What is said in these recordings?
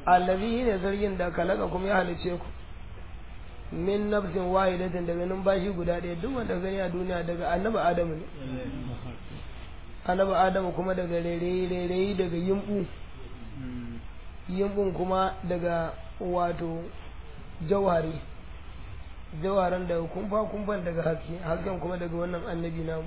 allazi ne zargin da kalaka kuma ya halice ku min nafsin wahidatin daga numfashi guda ɗaya duk wanda gani a duniya daga annabi adamu ne annabi adamu kuma daga rairayi daga yimbun kuma daga wato jawhari jawaran daga kumfan daga hasken kuma daga wannan annabi namu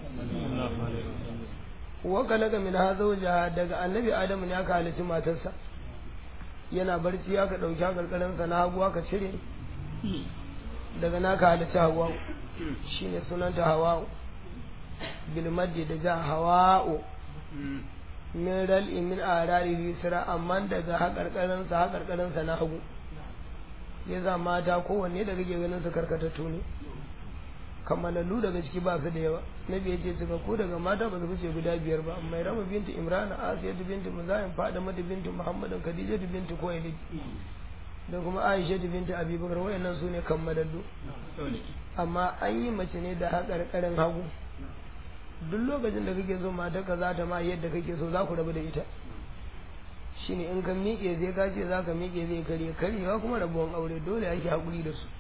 wa kalaka min hazawja daga annabi adamu ne aka halici matarsa yana barci aka dauki karkarinsa na hagu aka cire daga naka halici hawa shine sunanta hawa bil maddi da ja hawa'u min ral'i min arari yusra amma daga hakarkarinsa na hagu ya za mata kowanne da kake ganin su karkatattu ne kammalallu daga ciki ba su da yawa nabi ya ce suka ko daga mata ba su fice guda 5 ba mai rama binti imrana asiya binti muzayin fadima binti muhammadin khadija binti kuwailid da kuma aisha binti abubakar wayannan su ne kammalallu amma an yi mace ne da hakarkarin hagu duk lokacin da kake so mata ka za ta ma yadda kake so za ku rabu da ita shine in ka miƙe zai ka ce za ka miƙe zai karyewa kuma rabuwan aure dole ake haƙuri da su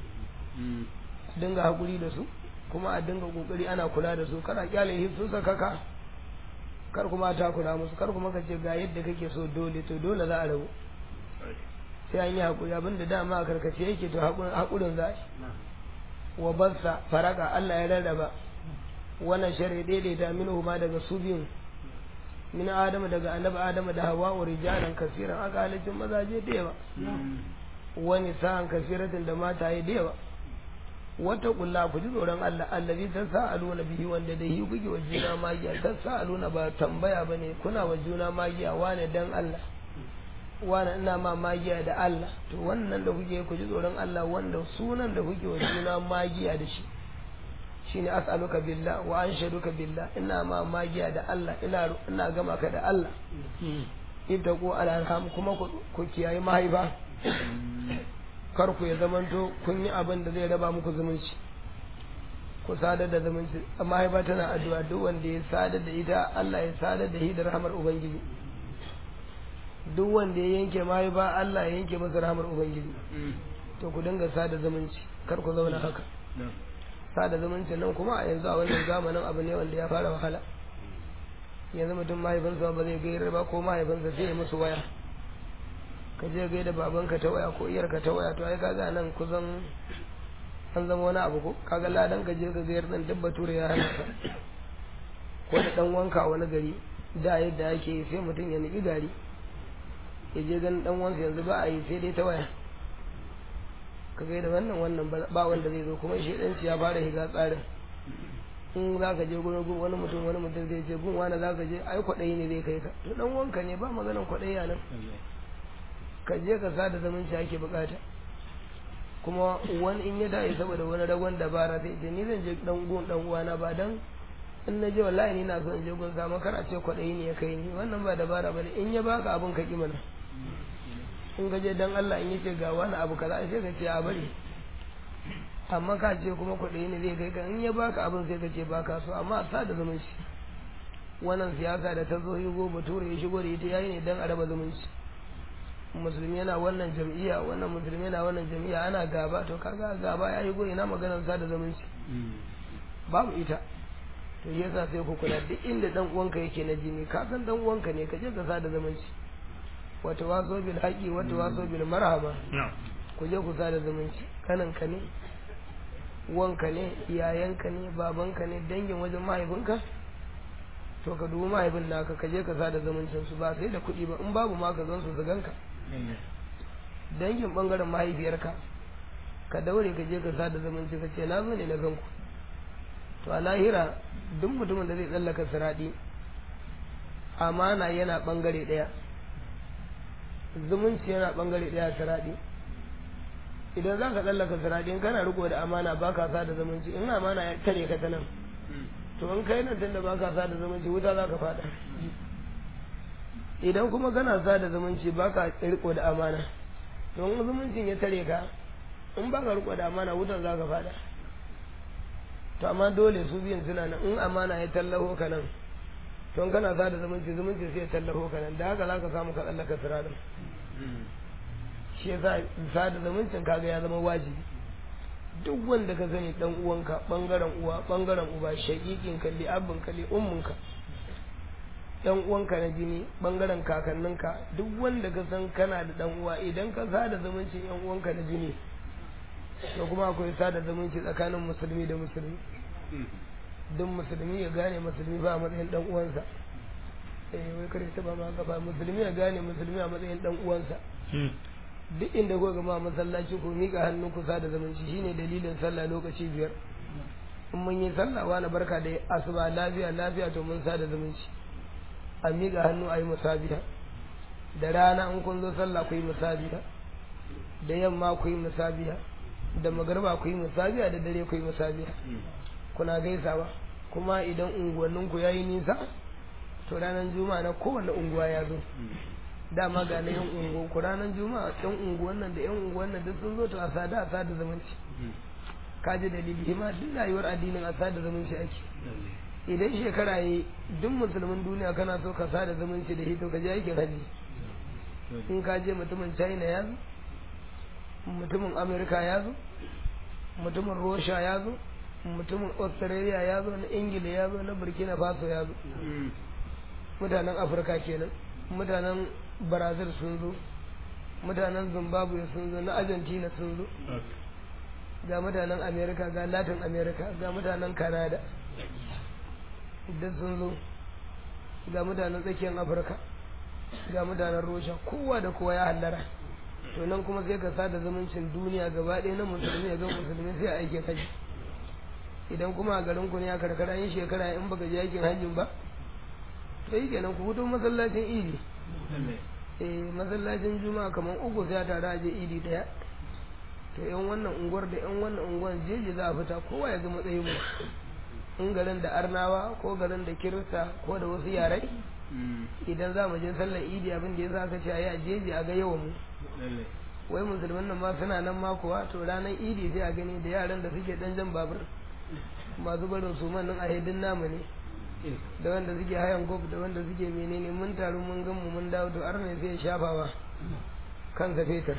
a dinga haƙuri da su kuma a dinga ƙoƙari ana kula da su kana kyale hifsu sakaka kar kuma ta kula musu kar kuma ka ce ga yadda kake so dole to dole za a rabu sai an yi haƙuri abinda dama a karkace yake to haƙurin za shi wa bassa faraka Allah ya rarraba wannan shari'a daidaita minhu ma daga su biyun min adam daga annabi adam da hawa wa rijalan kasiran aka halicin mazaje da yawa wani sa'an kasiratin da mataye da yawa wata kulla ku ji tsoron Allah allazi tasaaluna bihi wanda da hi kuke wa juna magiya tasaaluna ba tambaya bane kuna wa juna magiya wane dan Allah wane ina ma magiya da Allah to wannan da kuke ku ji tsoron Allah wanda sunan da kuke wa juna magiya da shi shine as'aluka billah wa anshaduka billah ina ma magiya da Allah ina gama ka da Allah ittaqu al-arham kuma ku kiyaye mahaifa kar ku ya zamanto kun yi abin da zai raba muku zumunci ku sadar da zumunci mahaifa tana addu'a duk wanda ya sadar da ita Allah ya sadar da shi da rahmar ubangiji duk wanda ya yanke mahaifa Allah ya yanke masa rahmar ubangiji to ku dinga sadar zumunci kar ku zauna haka sada zumuncin nan kuma a yanzu a wannan zamanin abu ne wanda ya fara wahala yanzu mutum mahaifinsa ba zai gairar ba ko mahaifinsa sai ya musu waya ka je gaida babanka ta waya ko iyarka ta waya to ai kaga nan kusan an zama wani abu ko kaga ladan ka je ka gayar nan duk bature ya hana ka ko da dan wanka a wani gari da yadda ake sai mutum ya niki gari ya je ganin dan wansa yanzu ba a yi sai dai ta waya ka gaida wannan ba wanda zai zo kuma shi dan ya fara higa tsarin in za ka je gurin wani mutum zai ce gun wani za ka je ai kwaɗayi ne zai kai ka to dan wanka ne ba maganan kwaɗayi a nan ka je ka sada zumunci ake bukata kuma wani in ya dai saboda wani ragon dabara sai ce ni zan je dan gun dan uwana ba dan in na je wallahi ni na so in je gun sa makar a ce kwaɗayi ne ya kai ni wannan ba dabara bane in ya baka abun ka ki mana in gaje dan Allah in yace ga wani abu kaza sai ka ce a bari amma ka ce kuma kuɗi ne zai kai ka in ya baka abin sai ka ce baka so amma sa da zumunci wannan siyasa da ta zo yugo bature ya shigo da ita yayi ne dan a raba zumunci musulmi yana wannan jam'iyya wannan musulmi yana wannan jam'iyya ana gaba to kaga gaba ya yigo ina maganar sa da zumunci babu ita to yasa sai ku kula duk inda dan uwanka yake na jini ka san dan uwanka ne ka je ka sa da zumunci wata waso bil haƙi wata waso bil marhaba ku je ku sada zumunci kananka ne wanka ne yayanka ne babanka ne dangin wajen mahaifinka to ka dubi mahaifin naka ka je ka sada zumuncin su ba sai da kuɗi ba in babu ma ka zan su ganka dangin bangaren mahaifiyarka ka daure ka je ka sada zumunci ka ce na zo ne na ganku to a lahira duk mutumin da zai tsallaka siradi amana yana bangare ɗaya zumunci yana bangare daya siradi idan za ka tsallaka siradi in kana riko da amana ba ka sa da zumunci in amana ya tare ka ta nan to in kai nan tunda ba ka sa da zumunci wuta za ka fada idan kuma kana sa da zumunci ba ka riko da amana to in zumuncin ya tare ka in ba ka riko da amana wutan za ka fada to amma dole su biyan suna nan in amana ya tallaho ka nan to in kana sa da zumunci sai ya tallaho ka nan da haka za ka samu ka tsallaka siradin shi yasa sada zumuncin kaga ya zama wajibi duk wanda ka sani dan uwanka bangaren uwa bangaren uba shaqiqin ka li abin ka li ummin ka dan uwanka na jini bangaren kakanninka duk wanda ka san kana da dan uwa idan ka sada zumuncin yan uwanka na jini to kuma akwai sada zumunci tsakanin musulmi da musulmi duk musulmi ya gane musulmi ba a matsayin dan uwansa wai kare ta ba ma gaba musulmi ya gane musulmi a matsayin dan uwansa duk inda ko gama masallaci ko mika hannu kusa da zumunci shine dalilin sallah lokaci 5 in mun yi sallah wani barka da asuba lafiya lafiya to mun sada zumunci a mika hannu ayi musabiha da rana in kun zo sallah ku yi musabiha da yamma ku yi musabiha da magarba ku yi musabiha da dare ku yi musabiha kuna gaisawa kuma idan unguwanninku yayi nisa to ranar juma'a na kowane unguwa ya zo dama ga na yan unguwa ku ranar juma'a yan unguwan nan da yan unguwan nan duk sun zo to a sada zumunci kaji dalili hima duk rayuwar addinin a sada zumunci ake idan shekara yi duk musulmin duniya kana so ka sada zumunci da hito ka je aikin haji in ka je mutumin china ya zo mutumin amerika ya zo mutumin russia ya zo mutumin australia ya zo na ingila ya zo na burkina faso ya zo mutanen afirka kenan mutanen brazil sun zo mutanen zimbabwe sun zo na argentina sun zo ga mutanen america ga latin america ga mutanen canada duk sun zo ga mutanen tsakiyar afirka ga mutanen rusha kowa da kowa ya hallara to nan kuma sai ka sada zumuncin duniya gaba ɗaya na musulmi ya ga musulmi sai a aikin haji idan kuma a garin ku ne a karkara yin shekara in baka je aikin hajjin ba to yi kenan ku fito masallacin idi masallacin juma'a kamar 3 sai a tare a je idi daya to yan wannan unguwar da yan wannan unguwar jeji za a fita kowa ya ga matsayin mu in garin da arnawa ko garin da kirista ko da wasu yarai idan za mu je sallar idi abin da ya sa aka ce a yi a jeji a ga yawan mu wai musulman nan ma suna nan ma kuwa to ranar idi sai a gani da yaran da suke dan jan babur masu barin su man nan a hedin namu ne da wanda suke hayan gob da wanda suke menene mun taru mun gan mu mun dawo to arna sai ya shafawa kansa fetur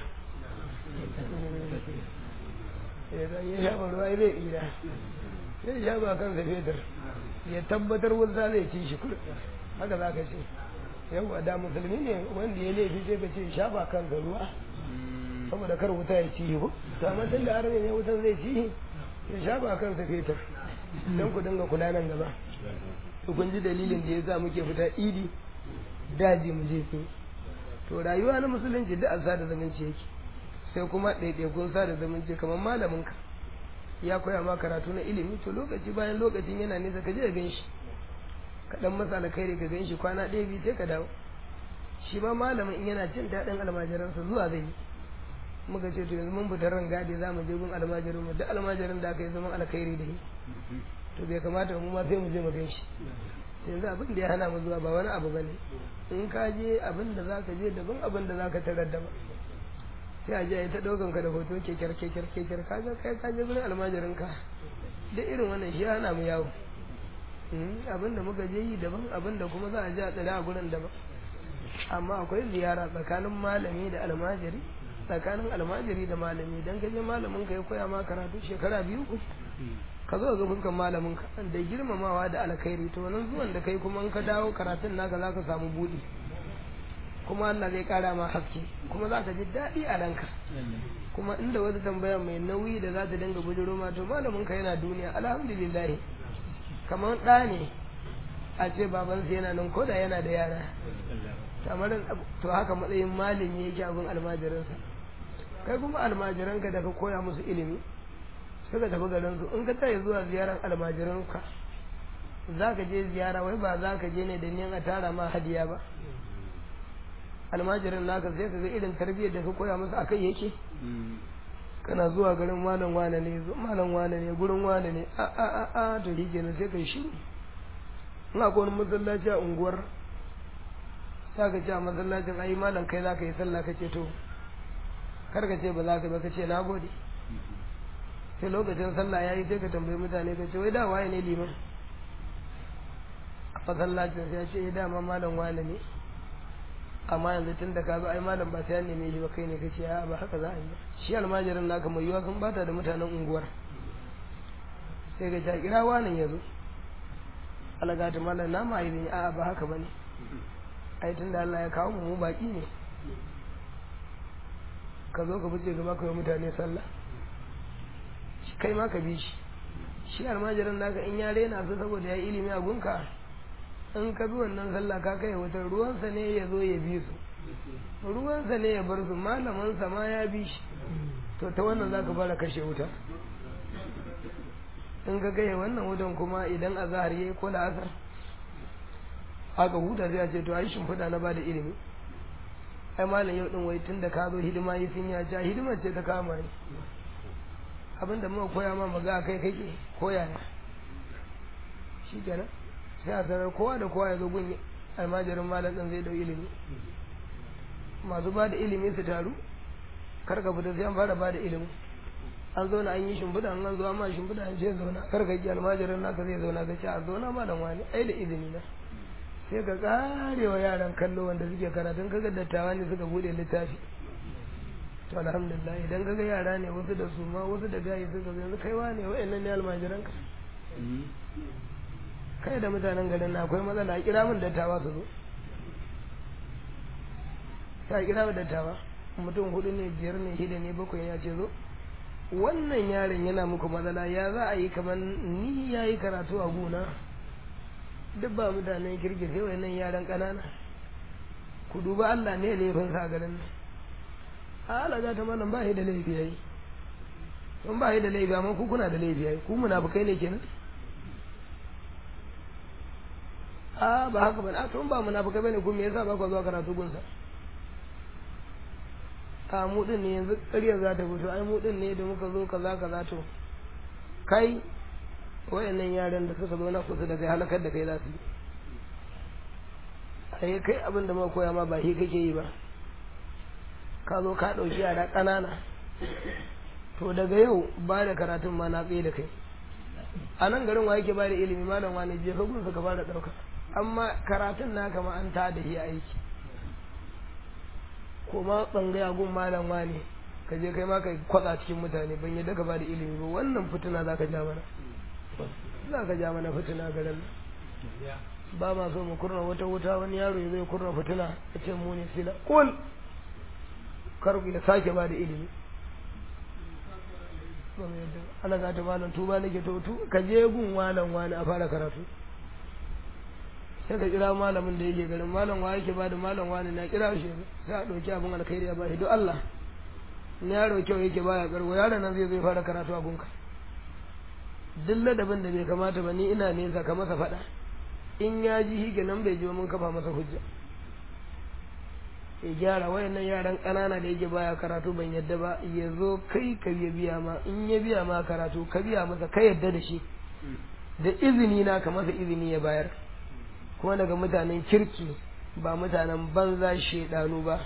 ya shafa ruwa zai tsira sai ya shafa kansa fetur ya tabbatar wanda zai ci shi kullum haka za ka ce yawwa da musulmi ne wanda ya laifi sai ka ce shafa kansa ruwa saboda kar wuta ya ci ko to amma tun da arna ne wutan zai ci ya shafa kansa fetur don ku dinga kula nan gaba to kun ji dalilin da ya sa muke fita idi daji mu je su to rayuwa na musulunci duk an sada zumunci yake sai kuma ɗaiɗaikun sada zumunci kamar malaminka ya koya ma karatu na ilimi to lokaci bayan lokacin yana nesa ka je ka gan shi ka dan masa alkhairi ka gan shi kwana ɗaya biyu sai ka dawo shi ma malamin in yana jin daɗin almajiransa zuwa zai yi muka ce to yanzu mun fita ran gadi za mu je gun almajirin mu duk almajirin da aka yi zaman alkhairi da shi to bai kamata mu ma sai mu je mu gan shi yanzu abin da ya hana mu zuwa ba wani abu bane in ka je abin da zaka je daban abin da zaka tarar daban sai a je a yi ta ɗaukan ka da hoto kekar kaga kai ka je gurin almajirin ka duk irin wannan shi hana mu yawo abin da muka je yi daban abin da kuma za a je a tsare a gurin daban amma akwai ziyara tsakanin malami da almajiri tsakanin almajiri da malami dan ka je malamin ka ya koya ma karatu shekara 2 ka zo ga fuskan malamin ka da girmamawa da alkhairi to nan zuwan da kai kuma in ka dawo karatun naka zaka samu budi kuma Allah zai kara ma haske kuma zaka ji dadi a ranka kuma inda wata tambaya mai nauyi da za ta dinga bujiro ma to malamin ka yana duniya alhamdulillah kamar da ne a ce baban sa yana nan koda yana da yara kamar to haka matsayin malami yake abin almajiransa kai kuma almajiranka da ka koya musu ilimi suka tafi garin su in ka tayi zuwa ziyarar almajiranka za ka je ziyara wai ba za ka je ne da niyan a tara ma hadiya ba almajirin naka sai ka ga irin tarbiyyar da ka koya musu akai yake kana zuwa garin malam wane ne gurin wane ne a to rike ne sai kai shiru in akwai wani masallaci a unguwar za ka ce a masallacin ayi malam kai za ka yi sallah ka ce to kar ka ce ba za ka ba ka ce na gode sai lokacin sallah ya yi sai ka tambayi mutane ka ce wai da waye ne liman a masallacin sai ya ce dama malam wane ne amma yanzu tun da ka zo ai malam ba sai ya neme shi ba kai ne kace a ba haka za a yi shi almajirin naka mai yiwa sun bata da mutanen unguwar sai ga ta kira wani ya zo alagata malam na ma yi a ba haka bane ai tun da Allah ya kawo mu baki ne ka zo ka fice gaba kai mutane sallah kai ma ka bi shi almajirin naka in ya rena su saboda ya ilimi a gunka in ka bi wannan sallah ka kai wata ruwansa ne ya zo ya bi su ruwansa ne ya bar su malamansa ma ya bi shi to ta wannan za ka fara kashe wuta in ka kai wannan wutan kuma idan azhar yayi ko da asar aka huta sai a ce to ai shimfiɗa na bada ilimi ai malam yau din wai tun da ka zo hidima yi sun ya ja hidimar ce ta kama ni abinda muka koya ma maga kai kake koya ne shi kenan sai a sanar kowa da kowa ya zo gun almajirin malam ɗin zai dau ilimi masu ba da ilimi su taru kar ka fita sai an fara ba da ilimi an zauna an yi shimfiɗa an zo amma shimfiɗa an ce zauna kar ka ki almajirin naka zai zauna ka ce a zauna malam wani ai da izini na sai ka karewa yaran kallo wanda suke karatun kaga dattawa ne suka bude littafi to alhamdulillah idan kaga yara ne wasu da su ma wasu da gayi suka zo yanzu kaiwa ne wa'annan ne almajiran ka kai da mutanen garin na akwai matsala a kira min dattawa su zo ta kira min dattawa mutum 4 ne 5 ne 6 ne 7 ya ce zo wannan yaron yana muku matsala ya za a yi kamar ni ya yi karatu a gona duk ba mutanen kirki sai wa'annan yaran ƙanana ku duba Allah ne laifin sa garin nan a alaga ta malam ba shi da laifi yayi in ba shi da laifi amma ku kuna da laifi yayi ku munafikai ne kenan a ba haka bane a to ba munafikai bane ku me yasa ba ku zuwa karatu gunsa a mu din ne yanzu ƙaryar za ta fito ai mu din ne da muka zo kaza kaza to kai wayannan yaran da suka zo na kusa da kai halakar da kai za su yi ai kai abin da muka koya ma ba shi kake yi ba ka zo ka ɗauki yara ƙanana to daga yau ba da karatun ma na tsaye da kai a nan garin wa yake ba da ilimi malam wani jefa gunsa ka fara ɗauka amma karatun naka ma an ta da shi aiki ko ma tsangaya gun malam wani ka je kai ma ka kwatsa cikin mutane ban yadda ka ba da ilimi ba wannan fitina za ka ja mana fitina garin ba ma so mu kurna wata wuta wani yaro ya zai kurna fitina ya ce mu ne sila kul karku ya sake ba da ilimi ana ga ta malam tuba nake to ka je gun malam wani a fara karatu sai ka kira malamin da yake garin malam wa yake ba da malam wani na kira shi sai a ɗauki abin alkhairi ya ba shi don Allah in yaro kyau yake baya karbo yaron nan zai fara karatu a gunka duk ladabin da bai kamata ba ni ina nesa ka masa faɗa in ya ji hige nan bai ji mun kafa masa hujja ya gyara wayannan yaran ƙanana da yake baya karatu ban yadda ba ya zo kai ka biya ma in ya biya ma karatu ka biya masa ka yadda da shi da izini na ka masa izini ya bayar kuma daga mutanen kirki ba mutanen banza shedanu ba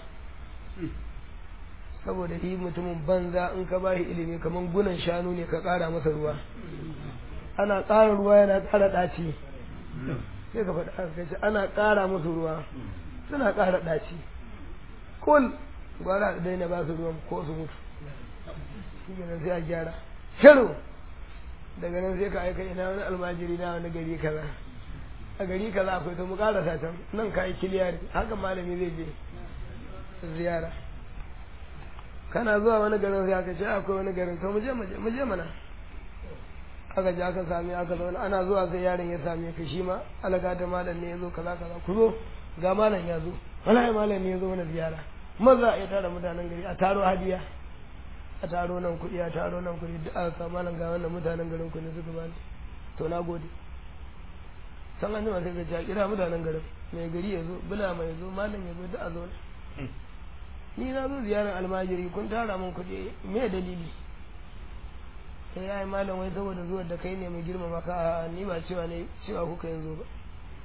saboda shi mutumin banza in ka bashi ilimi kaman gunan shanu ne ka ƙara masa ruwa ana ƙara ruwa yana ƙara ɗaci sai ka faɗa aka ce ana ƙara musu ruwa suna ƙara ɗaci kul gwara da daina ba su ruwan ko su mutu shi ne sai a gyara shiru daga nan sai ka aika ina wani almajiri na wani gari kaza a gari kaza akwai to mu ƙarasa can nan ka yi kiliyari haka malami zai je ziyara kana zuwa wani garin sai aka ce akwai wani garin to mu je mana aka ji aka sami aka zauna ana zuwa sai yaron ya same ka shi ma alaga da malam ne ya zo kaza kaza ku zo ga malam ya zo wallahi malam ne ya zo mana ziyara maza ya tara mutanen gari a taro hadiya a taro nan kuɗi a taro nan kuɗi duk aka samu malam ga wannan mutanen garin ku ne suka bani to na gode san an jima sai ka ce kira mutanen garin mai gari ya zo bula mai zo malam ya zo duk a zo ni na zo ziyarar almajiri kun tara min kuɗi me dalili sai ya yi malam wai saboda zuwa da kai ne mai girmama ka ni ba cewa ne cewa kuka yanzu ba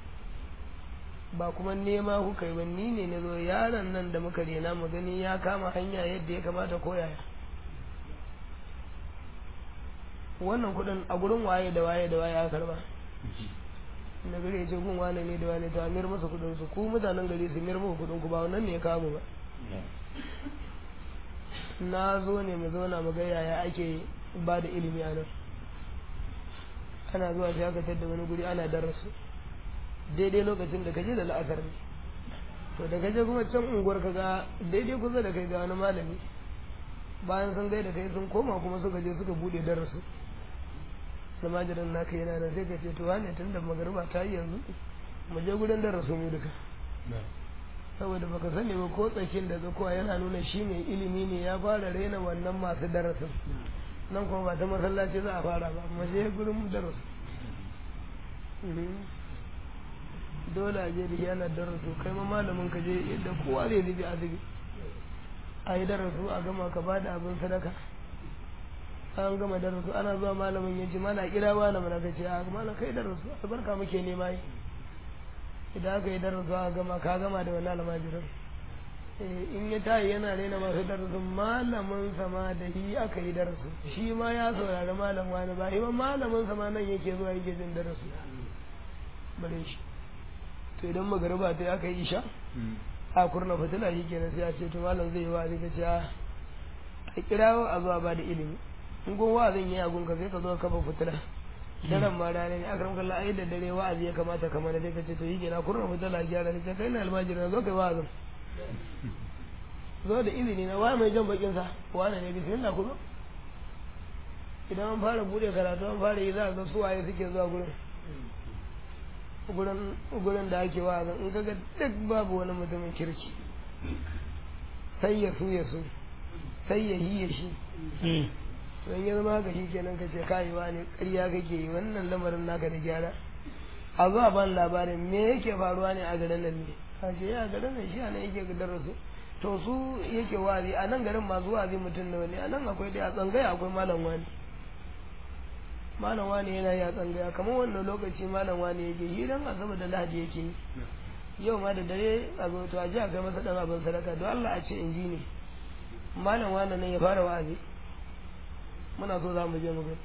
ba kuma nema kuka yi ba ni ne na zo yaron nan da muka rena mu gani ya kama hanya yadda ya kamata ko yaya wannan kuɗin a gurin waye da waye da waye aka karba na gari ya ce gun wane ne da wane to a miyar masa kudin su ku mutanen gari su miyar muku kudin ku ba wannan ne ya kamu ba na zo ne mu zauna mu ga yaya ake ba da ilimi a nan ana zuwa sai aka tadda wani guri ana darasu daidai lokacin da kaje da la'asar ne to da kaje kuma can unguwar kaga daidai kusa da kai ga wani malami bayan sun gaida kai sun koma kuma suka je suka bude darasu samajirin naka yana da sai ka ce to wane tun da magariba ta yi yanzu mu je gurin darasu mu duka saboda baka sani ba ko tsakin da zakuwa yana nuna shi mai ilimi ne ya fara raina wannan masu darasin nan kuma ba ta masallaci za a fara ba mu je gurin darasu dole a je da yana darasu kai ma malamin ka je yadda kowa zai zubi azubi a yi darasu a gama ka ba da abin sadaka an gama darasu ana zuwa malamin ya ce mana kira wani mana ka ce a mana kai darasu albarka muke nema yi idan aka yi darasu a gama ka gama da wani almajirin in ya tayi yana raina masu darasu malamin sama da shi aka yi darasu shi ma ya saurari malam wani ba shi ba malamin sama nan yake zuwa yake jin darasu bare shi to idan magariba ta aka yi isha a kurna fitila shi kenan sai a ce to malam zai yi wa zai ka ce a kirawo a zuwa ba da ilimi in gun wa'azin yi a gunka sai ka zo kafa fitila daren ma rana ne akram kallah ai da dare wa'azi ya kamata kamar da ka ce to yi kenan kurna fitila gyara sai kai na almajiri na zo kai wa'azin zo da izini na wa mai jan bakin sa wani ne bismillah ku zo idan an fara bude karatu an fara yi za ga su waye suke zuwa gurin da ake wa'azin in kaga duk babu wani mutumin kirki sai ya su sai ya hiye shi don ya zama haka shi kenan ka ce kayewa ne ƙarya kake yi wannan lamarin naka da gyara a zuwa ban labarin me yake faruwa ne a garin nan ne a ce ya garin nan shi a nan yake darasu to su yake wazi a nan garin masu wazi mutum da wani a nan akwai dai a tsangaya akwai malam wani yana yi a tsangaya kamar wannan lokaci malam wani yake yi don asabar da lahadi yake yi yau ma da dare a zo to a ji a kai masa ɗan abin sadaka don Allah a ce in ji ne malam wani nan ya fara wa'azi muna so za mu je mu gani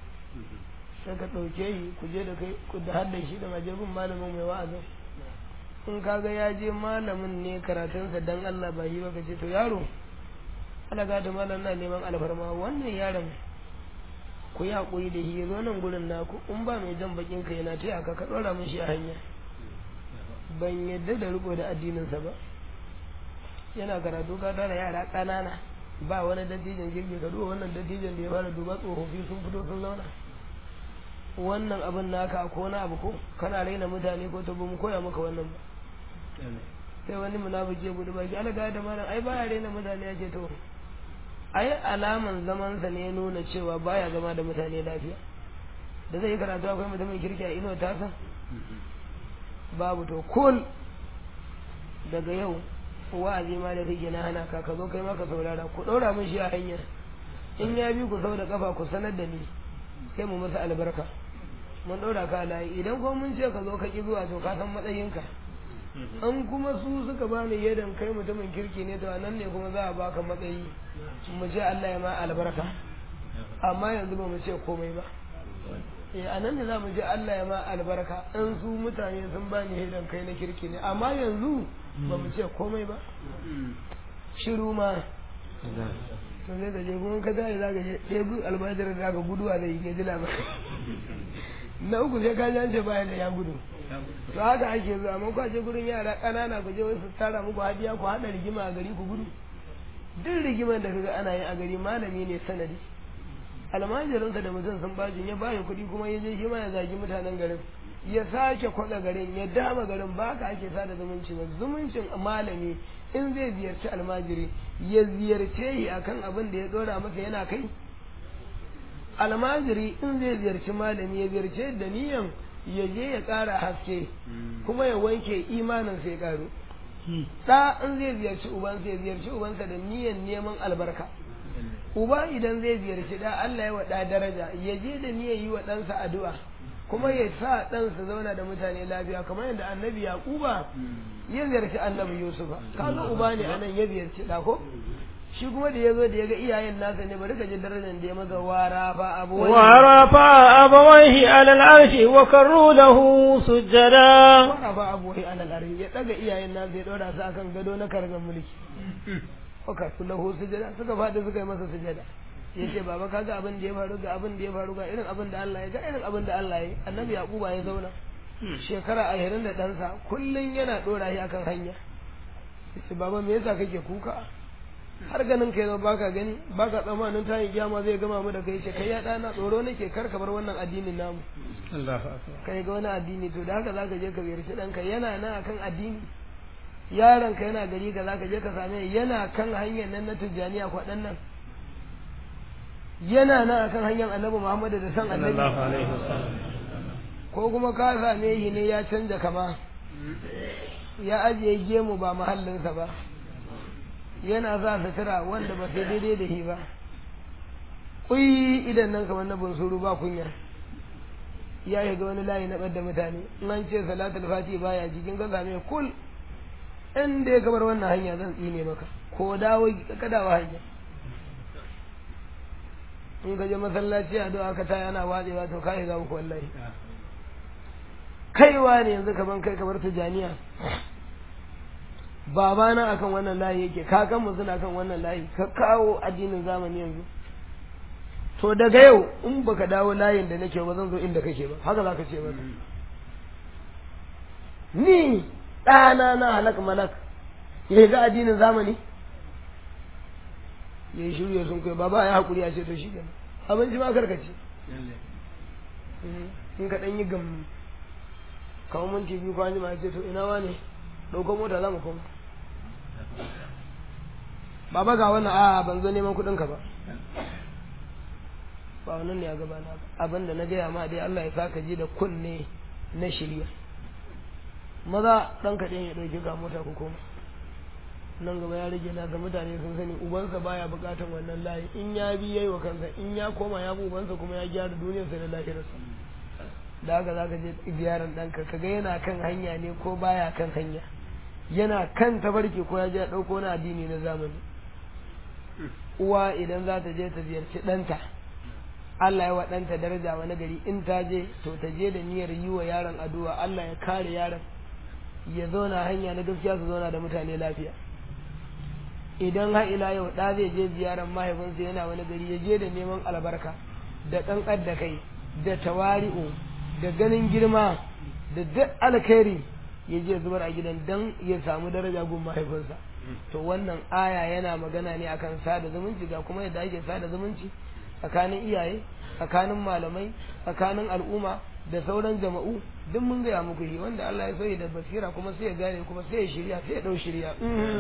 sai ka ɗauke yi ku je da kai ku da hadda shi da majebin malamin mai wa'azin in kaga ya je malamin ne karatunsa dan Allah ba yi ba ka ce to yaro ana ga da malam na neman alfarma wannan yaron ku yi haƙuri da shi ya zo nan gurin naku in ba mai jan bakin ka yana taya ka ɗora min shi a hanya ban yadda da riko da addininsa ba yana karatu ka tara yara ƙanana ba wani dattijan girgi ka duba wannan dattijan da ya fara duba tsofaffi sun fito sun zauna wannan abin naka ko na abu ko kana raina mutane ko to bamu koya maka wannan ba sai wani munafiki ya gudu baki Allah ga da malam ai baya raina mutane ya ce to ai alaman zaman sa ne nuna cewa baya zama da mutane lafiya da zai karatu akwai mutumin kirki a ino ta san babu to kul daga yau wa'azi ma da kake na hana ka zo kai maka saurara ku ɗora min shi a hanya in ya bi ku sau da kafa ku sanar da ni sai mu masa albarka mun ɗora ka layi idan kuma mun ce ka zo ka ƙi zuwa to ka san matsayinka an kuma su suka bani yadan kai mutumin kirki ne to a nan ne kuma za a baka matsayi mu ce Allah ya ma albarka amma yanzu ba mu ce komai ba a nan ne za mu ce Allah ya ma albarka in su mutane sun bani yadan kai na kirki ne amma yanzu ba mu ce komai ba shiru ma to zai gaje kuma ka tayi za ka je ɗaya albajirar da aka guduwa zai yi ji labarai na uku sai ka jance bayan da ya gudu to haka ake zuwa amma kwace gurin yara ƙanana ku je wasu tara muku hadiya ku haɗa rigima a gari ku gudu duk rigimar da kaga ana yi a gari malami ne sanadi almajirinsa da mutum sun bajin ya bayi kuɗi kuma ya je shi ma ya zagi mutanen garin ya sake kwaɗa garin ya dama garin ba ka ake sada zumunci ba zumuncin malami in zai ziyarci almajiri ya ziyarce shi akan abin da ya ɗora masa yana kai almajiri in zai ziyarci malami ya ziyarce da niyan ya je ya ƙara haske kuma ya wanke imanin sai ƙaru ɗa in zai ziyarci ubansa ya ziyarci ubansa da niyan neman albarka uba idan zai ziyarci ɗa Allah ya wa ɗa daraja ya je da niyan yi wa ɗansa addu'a kuma ya sa ɗansa zauna da mutane lafiya kamar yadda annabi yaquba ya ziyarci annabi yusufa kaga uba ne anan ya ziyarci ɗa ko shi kuma da ya zo da ya ga iyayen nasa ne bari ka ji darajar da ya maza wara fa abu ورفع أبويه على العرش وكروا له سجدا wara fa abu wai alal arhi ya daga iyayen nasa ya dora su akan gado na kargan mulki oka kullahu sujada suka fadi suka yi masa sujada yace baba kaga abin da ya faru ga abin da ya faru ga irin abin da Allah ya ga irin abin da Allah ya yi annabi yaquba ya zauna shekara 20 da ɗansa kullun yana dora shi akan hanya yace baba me yasa kake kuka har ganin kai zo baka gani baka tsammanin tayin kiyama zai gama mu da kai ce kai ya dana tsoro nake kar ka bar wannan addinin namu Allahu akbar kai ga wani addini to da haka zaka je ka ziyarci danka yana nan akan addini yaron ka yana gari ka zaka je ka same yana kan hanyar nan na tijaniya kwadan nan yana nan akan hanyar annabi Muhammad da san annabi sallallahu alaihi wasallam ko kuma ka same shi ne ya canja kama ya ajiye gemu ba mahallinsa ba yana za sutura wanda ba sai daidai da shi ba kuyi idan nan kamar na bunsuru ba kunya ya yi ga wani layi na ɓadda mutane in an ce salatul fati baya jikin ka same kul in da ya kamar wannan hanya zan tsine maka ko dawo ka dawo hanya in ka je masallaci a do'a ka taya ana watsewa to ka ga uku wallahi kaiwa ne yanzu kaman kai kamar tijaniya babana akan wannan layi yake kakanmu suna kan wannan layi ka kawo addinin zamani yanzu to daga yau in baka dawo layin da nake ba zan zo inda kake ba haka zaka ce masa ni ɗana na halak malak ya ga addinin zamani ya yi shiru ya sun kai baba ya haƙuri ya ce to shi ne abinci ma karkace in ka ɗan yi gam kawo minti biyu kwanji ma ya ce to ina wa ne ɗaukar mota za mu koma baba ga wannan a ban zo neman kuɗinka ba ba wannan ne a gabana ba abinda na gaya ma dai Allah ya saka ji da kunne na shirya maza ɗan kaɗan ya ɗauki ga mota ku koma nan gaba ya rage na ga mutane sun sani ubansa baya buƙatar wannan layi in ya bi yayi wa kansa in ya koma ya bi ubansa kuma ya gyara duniyarsa da lahirarsa da haka za ka je ziyarar ɗanka kaga yana kan hanya ne ko baya kan hanya yana kan tabarki ko ya je ɗauko wani addini na zamani uwa idan za ta je ta ziyarci ɗanta Allah ya wa ɗanta daraja wani gari in ta je to ta je da niyyar yi wa yaron addu'a Allah ya kare yaron ya zauna hanya na gaskiya su zauna da mutane lafiya idan har ila yau ɗa zai je ziyarar mahaifinsa yana wani gari ya je da neman albarka da ƙanƙar da kai da tawari'u da ganin girma da duk alkhairi ya je zubar a gidan dan ya samu daraja gun mahaifinsa to wannan aya yana magana ne akan sada zumunci ga kuma yadda ake sada zumunci tsakanin iyaye tsakanin malamai tsakanin al'umma da sauran jama'u duk mun gaya muku shi wanda Allah ya soyi da basira kuma sai ya gane kuma sai ya shirya sai ya dau shirya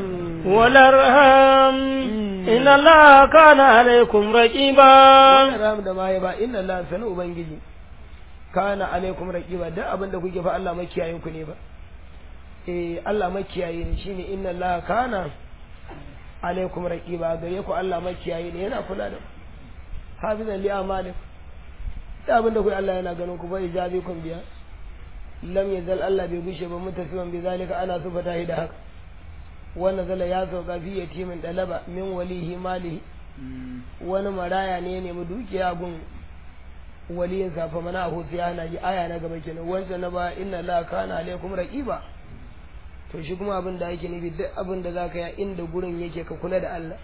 walarham inna Allah kana alaikum raqiba walarham da ma ba inna Allah sanu ubangiji kana alaikum raqiba duk abinda kuke fa Allah makiyayin ku ne ba Allah makiyayi ne shine inna Allah kana alaikum raqiba gare ku Allah makiyayi ne yana kula da hafizan li amalik da abinda kuke Allah yana ganin ku bai jabi kun biya lam yazal Allah bai gushe ba mutasiban bi zalika ana sufata da haka wannan zala ya sauka fi yatimin dalaba min walihi malihi wani maraya ne ne mu dukiya gun waliyin sa fa mana hu sai ana ji aya na gaba kenan wancan na ba inna la kana alaikum raqiba to shi kuma abin da yake nufi duk abin da zaka yi inda gurin yake ka kula da Allah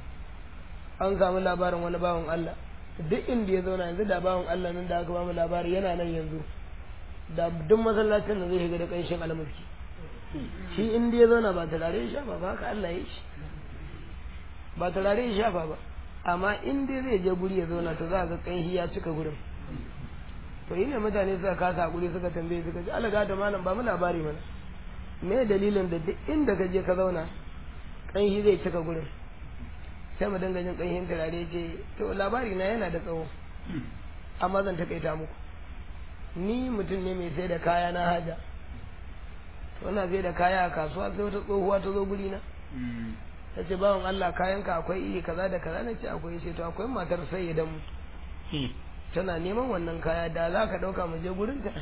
an samu labarin wani bawan Allah duk inda ya zauna yanzu da bawan Allah nan da aka ba mu labari yana nan yanzu da duk masallacin da zai shiga da kanshin almuski shi inda ya zauna ba tarare ya shafa ba haka Allah ya shi ba tarare ya shafa ba amma inda zai je guri ya zauna to za ga kanshi ya cika gurin to yi ne mutane suka kasa guri suka tambaye suka ce Allah da malam ba mu labari mana me dalilin da duk inda ka je ka zauna kanshi zai cika gurin sai mu dinga jin kanshin tarare ce to labari na yana da tsawo amma zan takaita muku ni mutum ne mai sai da kaya na haja wannan zai da kaya a kasuwa sai wata tsohuwa ta zo guri na ta ce bawan Allah kayanka akwai iri kaza da kaza na ce akwai ce to akwai matar sai idan mu tana neman wannan kaya da za ka ɗauka mu je gurin ta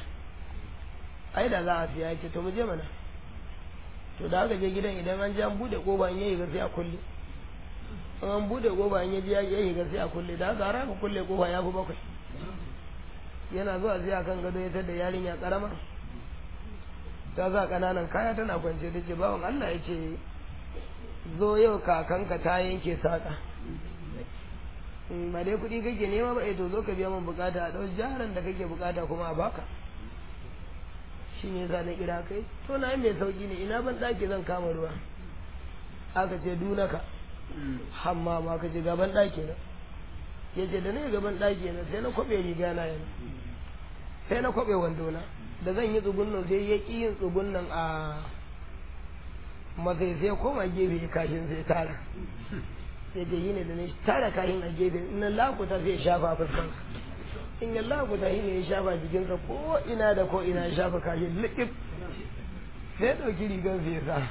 ai da za a siya ce to mu je mana to da aka je gidan idan an je an bude koba in yayi ga sai a kulle an bude kofa in yaji ya yi ga sai a kulle da haka har ka kulle kofa ya fi 7 yana zuwa sai akan gado ya tada yarinya karama ta za kananan kaya tana kwance ta ce bawan Allah ya ce zo yau kakanka ta yanke saka ba dai kuɗi kake nema ba to zo ka biya min bukata a ɗau jaran da kake bukata kuma a baka shi ne za na kira kai to na mai sauki ne ina ban ɗaki zan kama ruwa aka ce dunaka hamma ma ka ce gaban ɗaki na ya ce da ne gaban ɗaki na sai na kwaɓe riga na yanzu sai na kwaɓe wando na da zan yi tsugunnan sai ya ƙi yin tsugunnan a matsayi sai koma gefe kashin sai tara sai da yi ne da ne tara kashin a gefe in lakuta sai ya shafa fuskan in ya lakuta yi ne ya shafa jikinsa ko ina da ko ina ya shafa kashin likif sai ɗauki rigar sai ya sa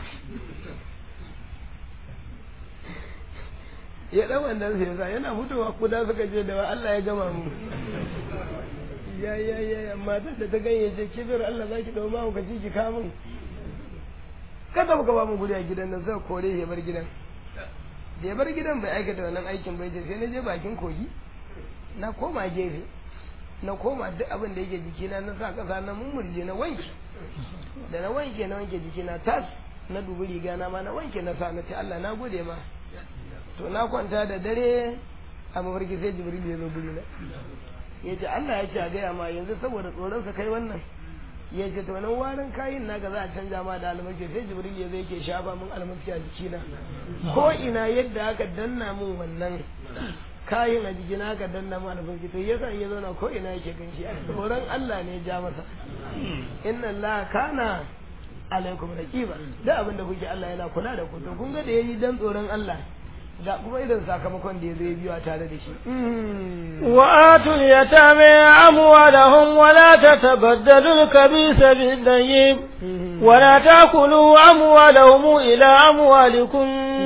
ya ɗan wannan sai ya sa yana fitowa kuda suka ce da Allah ya gama mu ya matar da ta gayyace kibir Allah za ki ɗau mahu ka ci ki kamun kada muka ba mu gudu a gidan nan zai kore ya bar gidan da ya bar gidan bai aikata wannan aikin bai ce sai na je bakin kogi na koma gefe na koma duk abin da yake jikina na sa kasa na mummurje na wanke da na wanke jikina tas na dubi riga na ma na wanke na sa na ce Allah na gode ma to na kwanta da dare a mafarki sai Jibril ya zo guri na ya ce Allah ya ce a gaya ma yanzu saboda tsoron sa kai wannan ya ce to nan warin kayin naka za a canja ma da almaki sai Jibril ya zo yake shafa min almaki a jikina ko ina yadda aka danna min wannan kayin a jikina aka danna min almaki to yasa ya zauna ko ina yake ganshi a tsoron Allah ne ya ja masa inna Allah kana alaikum raqiba da abin da kuke Allah yana kula da ku to kun ga da yayi dan tsoron Allah da kuma irin sakamakon da ya zai biyo tare da shi wa atul yatama amwalahum wa la tatabaddalu al-kabisa bid-tayyib wa la takulu amwalahum ila amwalikum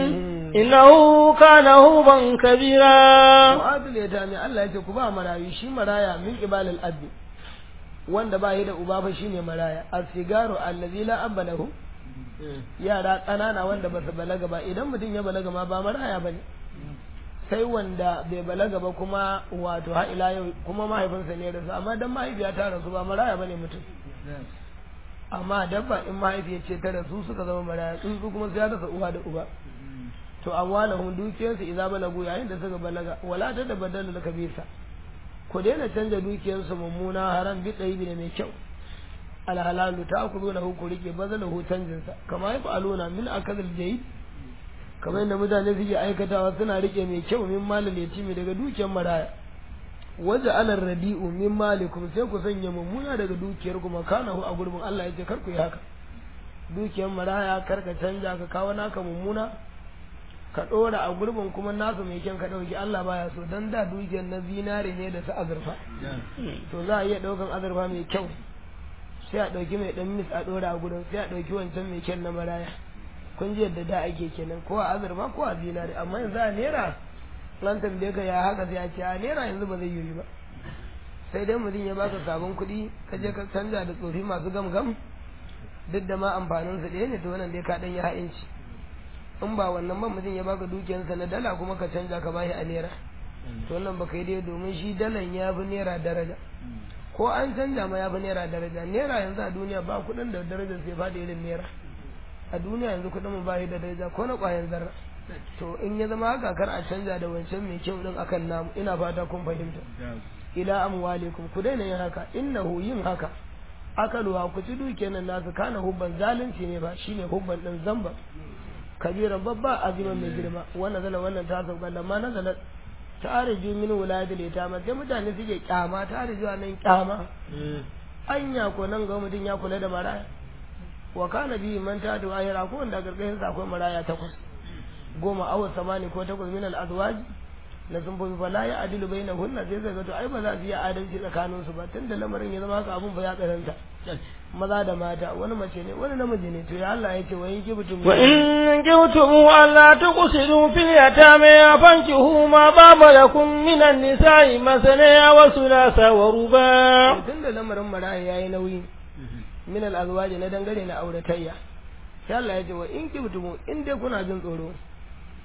innahu kana huban kabira wa atul yatama Allah yace ku ba marayu shi maraya min qibalil abdi wanda ba yi da uba fa shine maraya as-sigaru allazi la abba lahu yara ƙanana wanda ba su balaga ba idan mutum ya balaga ma ba maraya ba ne sai wanda bai balaga ba kuma wato ha ila yau kuma mahaifinsa ne rasu amma dan mahaifiya ta rasu ba maraya ba ne mutum amma dabba in mahaifiya ce ta rasu suka zama maraya tsuntsu kuma sai ya rasa uwa da uba to amwalahum dukiyarsu idza balagu yayin da suka balaga wala ta tabaddalu kabisa ku daina canja dukiyarsu mummuna haram bi tsayi ne mai kyau alhalalu ta ku zo na ku rike bazalahu canjinsa kama ya fa'aluna min akadil jayyid kamar yadda mutane suke aikatawa suna rike mai kyau min malil yatimi daga dukiyar maraya waje alar radi'u min malikum sai ku sanya mummuna daga dukiyar kuma kanahu a gurbin Allah yace kar ku yi haka dukiyar maraya kar ka canja ka kawo naka mummuna ka dora a gurbin kuma nasu mai kyan ka dauki Allah baya so dan da dukiyar na zinare ne da su azurfa to za a iya daukan azurfa mai kyau sai a ɗauki mai ɗan mis a ɗora a gudun sai a ɗauki wancan mai kyan na maraya kun ji yadda da ake kenan ko a azurfa ko a zinari amma yanzu a naira nan tambaye ka ya haka sai a ce a naira yanzu ba zai yi ba sai dai mutum ya baka sabon kuɗi ka je ka canja da tsofi masu gam duk da ma amfanin su ɗaya ne to wannan dai ka ɗan yi ha'inci in ba wannan ba mutum ya baka dukiyarsa na dala kuma ka canja ka bashi a naira to wannan baka yi dai domin shi dalan ya fi naira daraja ko an canja ma ya fi naira daraja naira yanzu a duniya ba kuɗin da darajar sai faɗi irin naira a duniya yanzu kuɗin mu ba da daraja ko na ƙwayan zarra to in ya zama haka kar a canja da wancan mai kyau din akan namu ina fata kun fahimta ila amwalikum ku daina yin haka innahu yin haka akaluwa ku ci dukiyar nan nasu kana hubban zalunci ne ba shine hubban din zamba kabiran babba aziman mai girma wannan ta sauka lamma nazalat ta'ariju min wuladil yatama sai mutane suke kyama ta'ariju nan kyama anya ko nan ga mutun ya kula da maraya wa kana bi man ta da ayira ko wanda gargahin sa akwai maraya 8 10 aw 8 ko 8 min al azwaj la sun fa fala ya adilu bainahunna sai zai ga to ai ba za su yi adalci tsakanin su ba tunda lamarin ya zama haka abun ba ya karanta maza da mata wani mace ne wani namiji ne to ya Allah ya ce wa in kibtum alla tuqsidu fil yatama fankihu ma baba lakum minan nisa'i masana wa sulasa wa ruba tunda lamarin maraya yayi nauyi min al azwaji na dangare na auratayya sai Allah ya ce wa in kibtum in dai kuna jin tsoro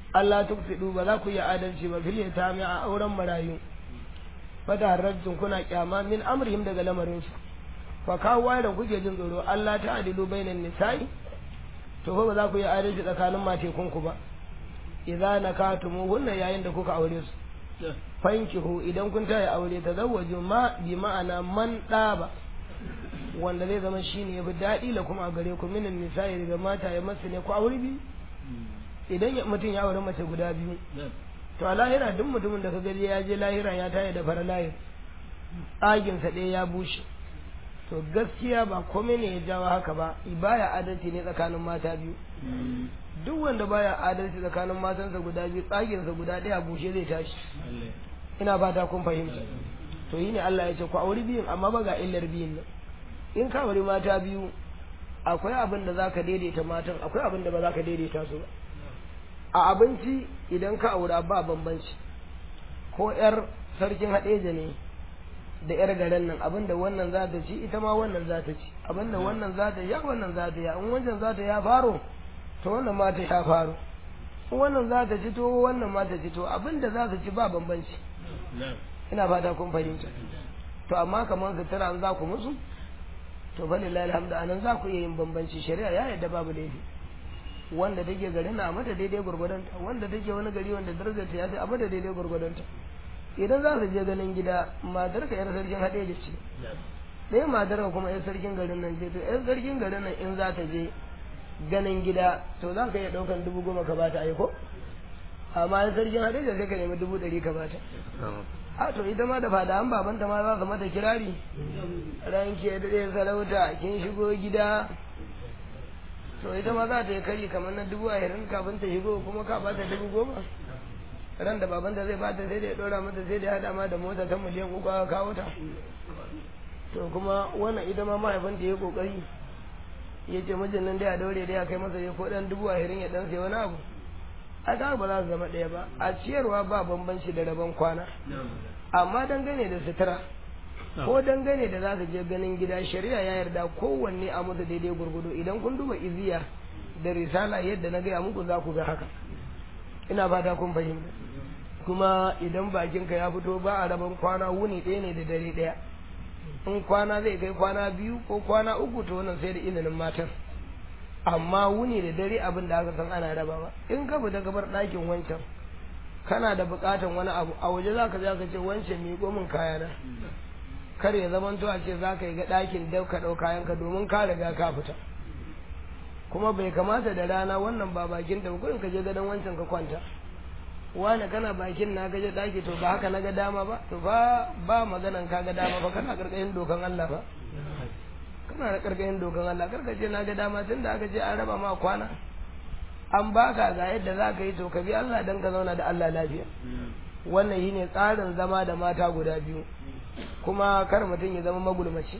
Allah tuksidu ba za ku yi adalci ba fil yatami a auren marayu fata harrajin kuna kyama min amrihim daga lamarin su fa kawo da kuke jin tsoro Allah ta adilu bainan nisa'i to fa ba za ku yi adalci tsakanin matekun ku ba idza nakatumuhunna yayin da kuka aure su fankihu idan kun tayi aure tazawwaju ma bi ma'ana man daba wanda zai zama shine yafi dadi la kuma a gare ku minan nisa'i daga mata ya masu ne ku aure bi idan mutum ya aure mace guda biyu to a lahira duk mutumin da ka gari ya je lahira ya tayi da fara lahir aginsa ɗaya ya bushe to gaskiya ba komai ne ya jawo haka ba baya adalci ne tsakanin mata biyu duk wanda baya adalci tsakanin matansa guda biyu tsaginsa guda ɗaya bushe zai tashi ina fata kun fahimta to yi ne Allah ya ce ku auri biyun amma ba ga illar biyun nan in ka auri mata biyu akwai abin da zaka daidaita matan akwai abin da ba zaka daidaita su ba a abinci idan ka aura ba bambanci ko yar sarkin haɗeja ne da yar garin nan abinda wannan za ta ci ita ma wannan za ta ci abinda wannan za ta ya wannan za ta ya in wancan za ta ya faro to wannan ma ta ya faro in wannan za ta ci to wannan ma ta ci to abinda za ta ci ba bambanci ina fata kun fahimta to amma kamar sutura an za ku musu to balillahi alhamdu anan za ku iya yin bambanci shari'a ya yarda babu laifi wanda take garin na mata daidai gurgurdanta wanda take wani gari wanda darajarta ya sai a mata daidai gurgurdanta idan za su je ganin gida matar ka yar sarkin haɗe ce ɗaya matar ka kuma yar sarkin garin nan ce to yar sarkin garin nan in za ta je ganin gida to za ka iya ɗaukan 10,000 ka bata aiko amma yar sarkin haɗe sai ka nemi 100 ka bata a to ita ma da fada an babanta ma za su mata kirari ranke da ɗaya sarauta kin shigo gida to ita ma za ta yi kari kamar na 20,000 kafin ta shigo kuma ka bata 10,000 ran da babanta zai bata sai da ya dora mata sai da ya hada ma da mota ta miliyan 3 aka kawo ta to kuma wannan ita ma mahaifanta ya kokari ya ce mijin nan da ya daure da ya kai masa ya ko dan 20,000 ya dan sai wani abu a ta ba za su zama ɗaya ba a ciyarwa ba bambanci da rabon kwana amma dangane da sutura ko dangane da za su je ganin gida shari'a ya yarda kowanne a musu daidai gurgudu idan kun duba iziya da risala yadda na gaya muku za ku ga haka ina fata kun fahimta kuma idan bakinka ya fito ba a rabon kwana wuni ɗaya ne da dare ɗaya in kwana zai kai kwana 2 ko kwana 3 to wannan sai da izinin matan amma wuni da dare abin da aka san ana rabawa in ka fita gabar ɗakin wancan kana da buƙatan wani abu a waje za ka ce wancan miƙo min kayana kar ya zaman to a ce za ka yi ga ɗakin dauka ɗau kayanka domin ka riga ka fita kuma bai kamata da rana wannan ba bakin ta ko in ka je gadon wancan ka kwanta wani kana bakin na gaje ɗaki to ba haka na ga dama ba to ba maganan ka ga dama ba kana karkashin dokan Allah ba kana da karkashin dokan Allah karka ce na ga dama tunda aka ce an raba ma kwana an baka ga yadda za ka yi to ka bi Allah dan ka zauna da Allah lafiya wannan shine tsarin zama da mata guda biyu kuma kar mutum ya zama magulmaci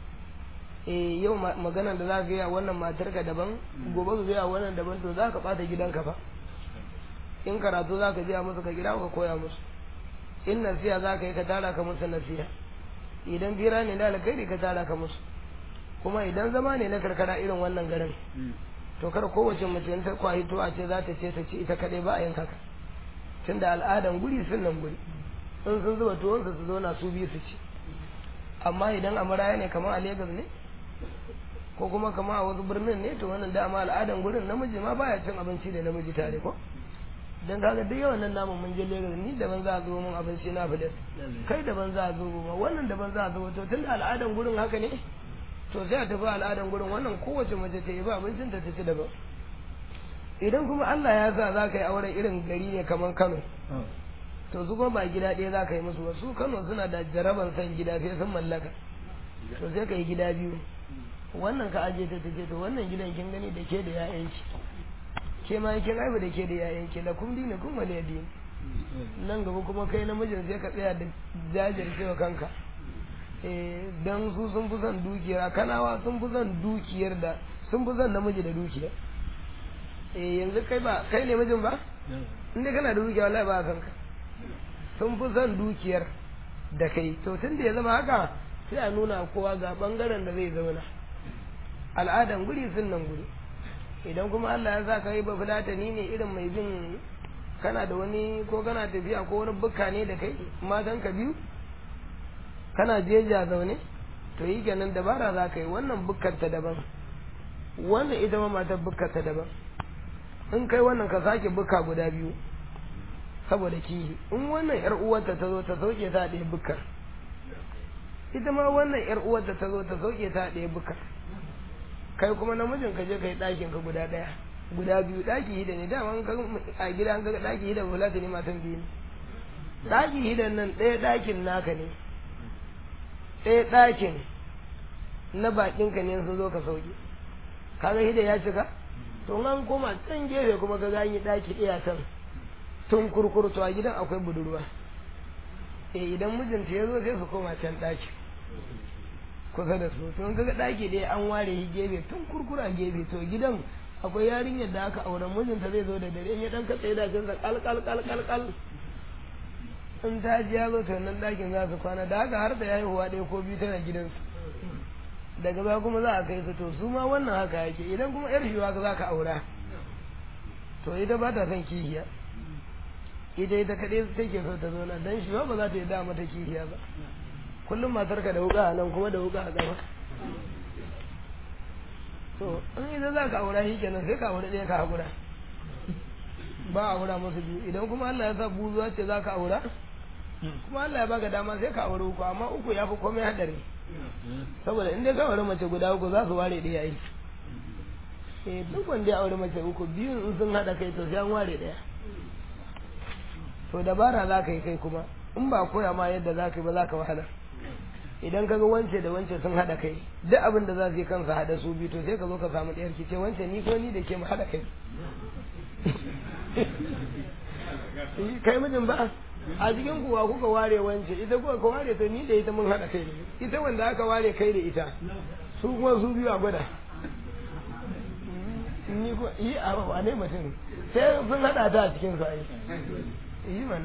yau maganar da za ka yi a wannan matarka daban gobe ka yi a wannan daban to za ka bata gidanka fa in karatu za ka je a musu ka gida ka koya musu in nasiya za ka yi ka tara ka musu nasiya idan bira ne da alkhairi ka tara ka musu kuma idan zama ne na karkara irin wannan garin to kar kowace mace ta kwahi to a ce za ta ce ta ci ita kadai ba a yin haka tunda al'adan guri sun nan guri in sun zuba tuwon su zo na su biyu su ci amma idan a maraya ne kamar a Legas ne ko kuma kamar a wasu birnin ne to wannan dama al'adan gurin namiji ma baya cin abinci da namiji tare ko dan kaga duk yawan nan namun mun je Legas ni daban za a zo mun abinci na fitar kai daban za a zo ma wannan daban za a zo to tunda al'adan gurin haka ne to sai a tafi al'adan gurin wannan kowace mace ta yi ba abincin ta ci daban idan kuma Allah ya sa za ka yi auren irin gari ne kamar Kano to su kuma ba gida ɗaya za ka yi musu wasu Kano suna da jaraban san gida sai sun mallaka to sai ka yi gida biyu wannan ka aje ta tace to wannan gidan kin gani da ke da yayanki ke ma kin aibu da ke da yayanki la kun dina kun wale din nan gaba kuma kai namijin sai ka tsaya da jajircewa kanka dan su sun fi son dukiyar kanawa sun fi son dukiyar da sun fi son namiji da dukiya yanzu kai ne mijin ba inda kana da dukiya wallahi ba kanka sun fi son dukiyar da kai to tun da ya zama haka sai a nuna kowa ga bangaren da zai zauna al'adan guri sun nan guri idan kuma Allah ya sa ka yi ba fulatani ne irin mai bin kana da wani ko kana tafiya ko wani bukka ne da kai matan ka biyu kana jeja zaune to yi kenan dabara za ka yi wannan bukkar ta daban wannan ita ma matar bukkar ta daban in kai wannan ka sake bukka guda biyu saboda kihi in wannan yar uwarta ta zo ta sauke ta ɗaya bukkar ita ma wannan yar uwarta ta zo ta sauke ta ɗaya bukkar kai kuma namijin ka je kai ɗakin ka guda ɗaya guda biyu ɗaki hida ne dama a gida an ga ɗaki hida ba ne matan biyu ne ɗaki hidan nan ɗaya ɗakin naka ne ɗaya ɗakin na bakin ka ne sun zo ka sauke kaga hida ya cika to an koma can gefe kuma ka gani ɗaki ɗaya can tun kurkuru to a gidan akwai budurwa idan mijinta ya zo sai su koma can ɗaki kusa da su tun kaga ɗaki ɗaya an ware shi gefe tun kurkura gefe to gidan akwai yarinyar da aka aure mijinta zai zo da dare ya dan katse da jinsa kal in ta ji ya zo to nan ɗakin za su kwana da haka har da ya haihuwa ɗaya ko biyu tana gidansu daga baya kuma za a kai su to su ma wannan haka yake idan kuma yar shiwa za ka aura to ita ba ta son kihiya ita kaɗai take so ta zo nan dan shiwa ba za ta yi da mata kihiya ba kullum matarka da wuka a nan kuma da wuka a gaba to in idan za ka aura shi kenan sai ka aure ɗaya ka haƙura ba a aura musu biyu idan kuma Allah ya sa buzuwa ce za ka aura kuma Allah ya baka dama sai ka aure uku amma uku ya fi komai haɗari saboda in dai ka aure mace guda uku za su ware ɗaya yi duk wanda ya aure mace uku biyun in sun haɗa kai to sai an ware ɗaya to dabara za ka yi kai kuma in ba koya ma yadda za ka yi ba za ka wahala idan kaga wance da wance sun hada kai duk abin da za su yi kansa hada su biyu to sai ka zo ka samu ɗayar ki ce wance ni ko ni da ke mu hada kai kai mijin ba a cikin kuwa kuka ware wance ita kuka ka ware to ni da ita mun hada kai ita wanda aka ware kai da ita su kuma su biyu a gwada ni ko yi a ba ne mutum sai sun hada ta a cikin su ai yi mana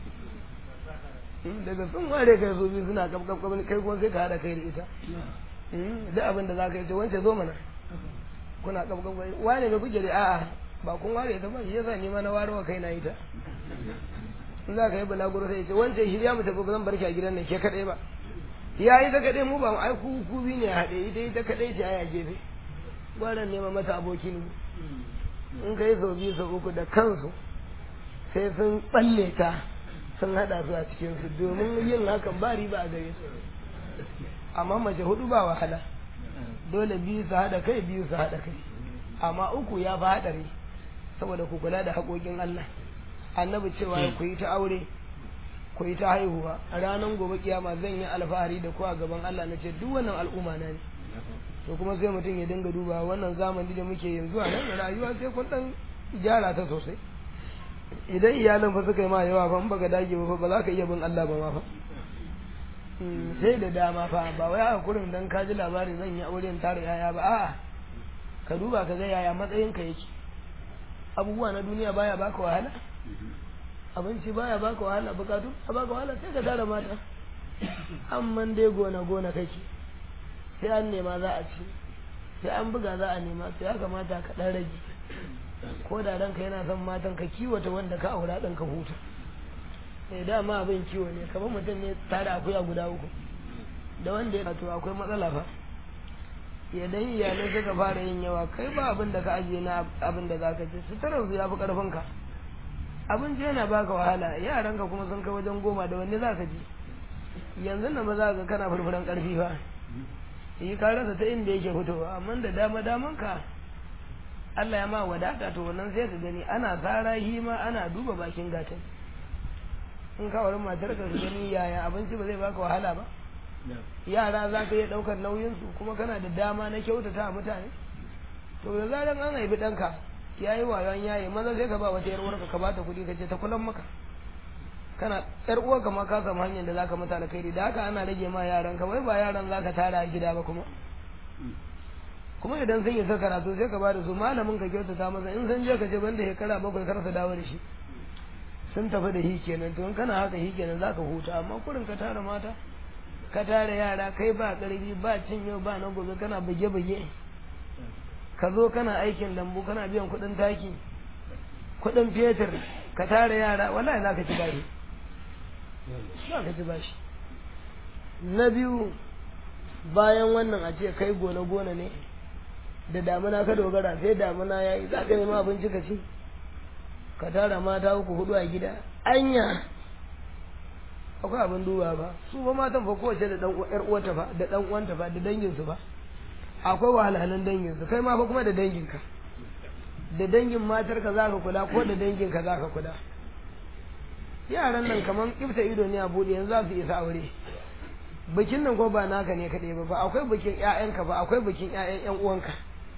daga sun ware kai su biyu suna kafkaf kai kuma sai ka hada kai da ita duk abin da za ka yi ce wance zo mana kuna kafkaf wane da kuke da a'a ba kun ware ta ba shi yasa ni ma na ware wa kai na ita in za ka yi balaguro sai ce wance shirya mu tafi ba zan barki a gidan nan ke kadai ba ya yi ta kadai mu ba mu ai ku bi ne haɗe ita kadai ce ai a gefe gwaran nema mata aboki ne in ka yi sau biyu sau uku da kansu sai sun tsalle ta sun hada su a cikinsu domin yin hakan ba riba a gare su amma mace hudu ba wahala dole biyu su hada kai biyu su hada kai amma uku ya fi hadari saboda ku kula da haƙoƙin Allah annabi cewa ku yi ta aure ku yi ta haihuwa a ranar gobe kiyama zan yi alfahari da ku a gaban Allah na ce duk wannan al'umma na ne to kuma sai mutum ya dinga duba wannan zamani da muke yanzu a nan rayuwa sai kun dan gyara ta sosai idan iyalan fa suka yi ma yawa fa in baka dage ba ba za ka iya bin Allah ba ma fa sai da dama fa ba wai a kurin dan ka ji labari zan yi aure in tare yaya ba a'a ka duba ka ga yaya matsayin ka yake abubuwa na duniya baya baka wahala abinci baya baka wahala bukatu ba baka wahala sai ka tara mata amman dai gona kake sai an nema za a ci sai an buga za a nema sai ya kamata ka dan rage ko da ranka yana son matan ka kiwata wanda ka aura ɗan ka huta dama abin kiwo ne kamar mutum ne tare akuya guda uku da wanda ya to akwai matsala fa idan iyalai suka fara yin yawa kai ba abin da ka ajiye na abin da za ka ci suturar su ya fi karfin ka abinci yana baka wahala yaranka kuma sun kai wajen 10 da wanne za ka ji yanzu nan ba za ka kana furfuran karfi fa yi ka rasa ta inda yake fitowa amma da daman ka Allah ya ma wadata to wannan sai ka gani ana tsara hima ana duba bakin gatan in ka wurin matar ka gani yaya abinci ba zai baka wahala ba yara za ka iya daukar nauyin su kuma kana da dama na kyautata a mutane to da zaran an haifi ɗanka ya yi wayon yayi maza sai ka ba wata yar uwarka ka bata kuɗi ka ce ta kulan maka kana yar uwarka ma ka samu hanyar da zaka mata alkhairi da haka ana rage ma yaran ka wai ba yaran zaka tara a gida ba kuma idan sun yi sa karatu sai ka bada su malamin ka kyautata masa in san je ka ce banda shekara 7 kar sa dawo da shi sun tafi da hi kenan to in kana haka hi kenan zaka huta amma kurin ka tara mata ka tara yara kai ba karfi ba cin yau ba na gobe kana buge ka zo kana aikin lambu kana biyan kuɗin taki kuɗin fetur ka tara yara wallahi za ka ci bashi za ka ci bashi. Na biyu bayan wannan a ce kai gona ne da damuna ka dogara sai damuna ya yi za ka nema abinci ka ci ka tara mata 3-4 a gida anya akwai abin duba ba su ba matan fa kowace da ɗan uwanta fa da ɗan uwanta fa da danginsu ba akwai wahalhalun danginsu kai ma fa kuma da danginka da dangin matarka za ka kula ko da danginka za ka kula. Yaran nan kaman kifta ido ne a buɗe yanzu za su isa aure bikin nan ko ba naka ne kaɗai ba akwai bikin ƴaƴanka ba akwai bikin ƴaƴan ƴan uwanka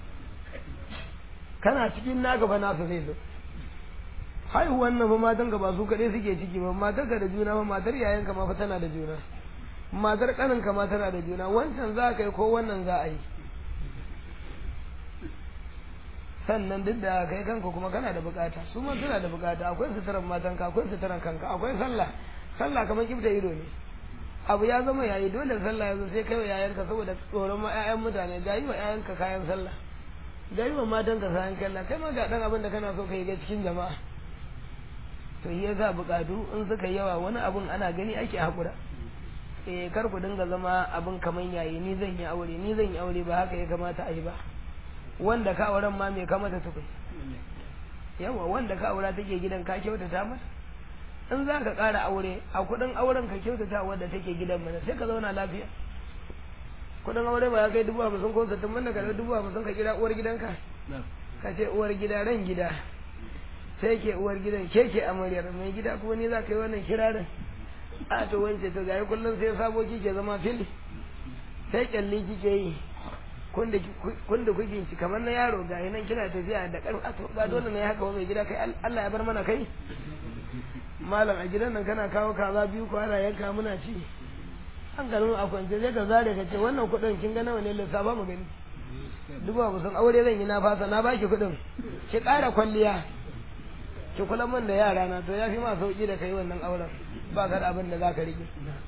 kana cikin naka ba nasu zai zo haihuwan nan fa matan ka ba su kaɗai suke ciki ba matar ka da juna ba matar yayanka ma fa tana da juna matar ƙanin ka ma tana da juna wancan za ka yi ko wannan za a yi sannan duk da kai kanka kuma kana da bukata su ma suna da bukata akwai suturan matanka akwai suturan kanka akwai sallah kamar kifta ido ne abu ya zama yayi dole sallah yanzu sai kai wa yayanka saboda tsoron ma ƴaƴan mutane ga yi wa ƴaƴanka kayan sallah ga yi wa matanka kayan kalla kai ma ga dan abin da kana so ka yi ga cikin jama'a to yi yasa bukatu in suka yawa wani abun ana gani ake hakura kar ku dinga zama abin kaman yayi ni zan yi aure ba haka ya kamata a yi ba wanda ka auren ma me kamata tukun yawa wanda ka aura take gidan ka kyautata mata in za ka ƙara aure a kuɗin auren ka kyautata wadda take gidan mana sai ka zauna lafiya kuɗin aure ba ya kai 50,000 ko 60 mana ka 50,000 ka kira uwar gidanka ka ce uwar gida ran gida sai ke uwar gidan ke amaryar mai gida kuma ni za ka yi wannan kirarin a to wance to gaya kullum sai sabo kike zama fili sai kyalli kike yi kun da kuke ci kamar na yaro ga nan kina tafiya da ƙarfi a to ba dole ne haka wa mai gida kai Allah ya bar mana kai malam a gidan nan kana kawo kaza 2 ko ana yanka muna ci an garin a kwance sai ka zare ka ce wannan kuɗin kin ga nawa ne lissafa mu gani 50,000 aure zan yi na fasa na baki kuɗin ki ƙara kwalliya ki kula min da yara na to yafi ma sauki da kai wannan auren ba ka da abin da zaka rike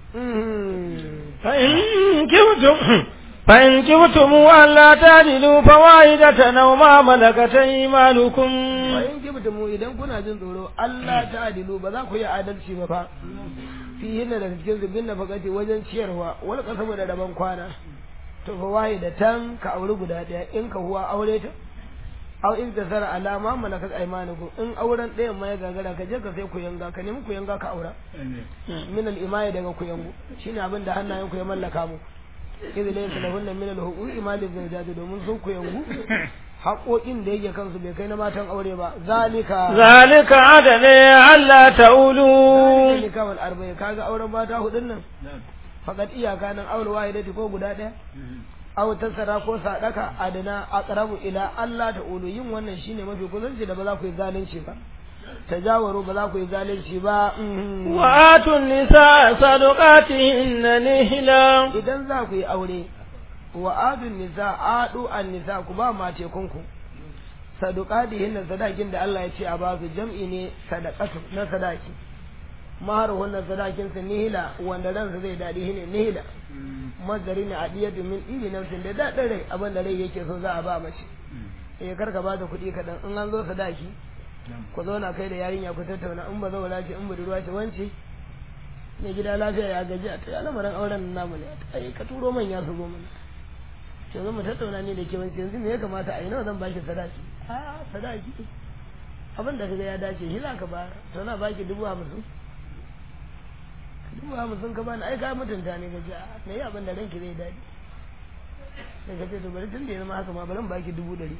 فإن كبتم ألا تعدلوا فواحدة أو ما ملكت أيمانكم فإن كبتم idan kuna jin tsoro Allah ta'dilu ba za ku yi adalci ba fa fi hinna da cikin zubin da fakati wajen ciyarwa wal qasamu da daban kwana to fa wahidatan ka aure guda daya in ka huwa aure ta aw in tasara alama malakat aymanukum in auren ɗayan ma ya gagara ka je ka sai ku yanga ka nemi ku yanga ka aura min al imaya daga ku yango shine abin da hannayen ku ya mallaka muku idan laysa lahunna min al-huquqi ma lizawjati domin sun ku yangu haƙoƙin da yake kansu bai kai na matan aure ba zalika adane Allah ta'ulu zalika wal arba'a kaga auren mata hudun nan fakat iyaka nan aure wahidati ko guda ɗaya aw tasara ko sadaka adana aqrabu ila Allah ta'ulu yin wannan shine mafi kusanci da ba za ku yi zalunci ba tajawaru ba za ku yi zalunci ba wa atun nisa sadaqatihinna nihla idan za ku yi aure wa atun nisa adu an nisa ku ba mace kunku sadaqatihinna sadakin da Allah ya ce a ba su jam'i ne sadaqatu na sadaki mahar wannan sadakin su nihla wanda ransa zai dadi shine nihla mazari ne adiyatu min ibi nafsin da dadin rai abin da rai yake so za a ba mace karka ba ta kuɗi kaɗan in an zo sadaki ku zauna kai da yarinya ku tattauna in ba zaura ce in budurwa ce wance ne gida lafiya ya gaji a ta lamarin auren namu ne ai ka turo manya su zo mana ce zo mu tattauna ne da ke wance yanzu me ya kamata a yi nawa zan baki sadaki sadaki abin da kaga ya dace shi za ka ba to na baki 50,000 ka bani ai ka mutunta ne gaji na yi abin da ranki zai daɗi sai ka ce to bari tun da ya zama haka ma bari baki 100,000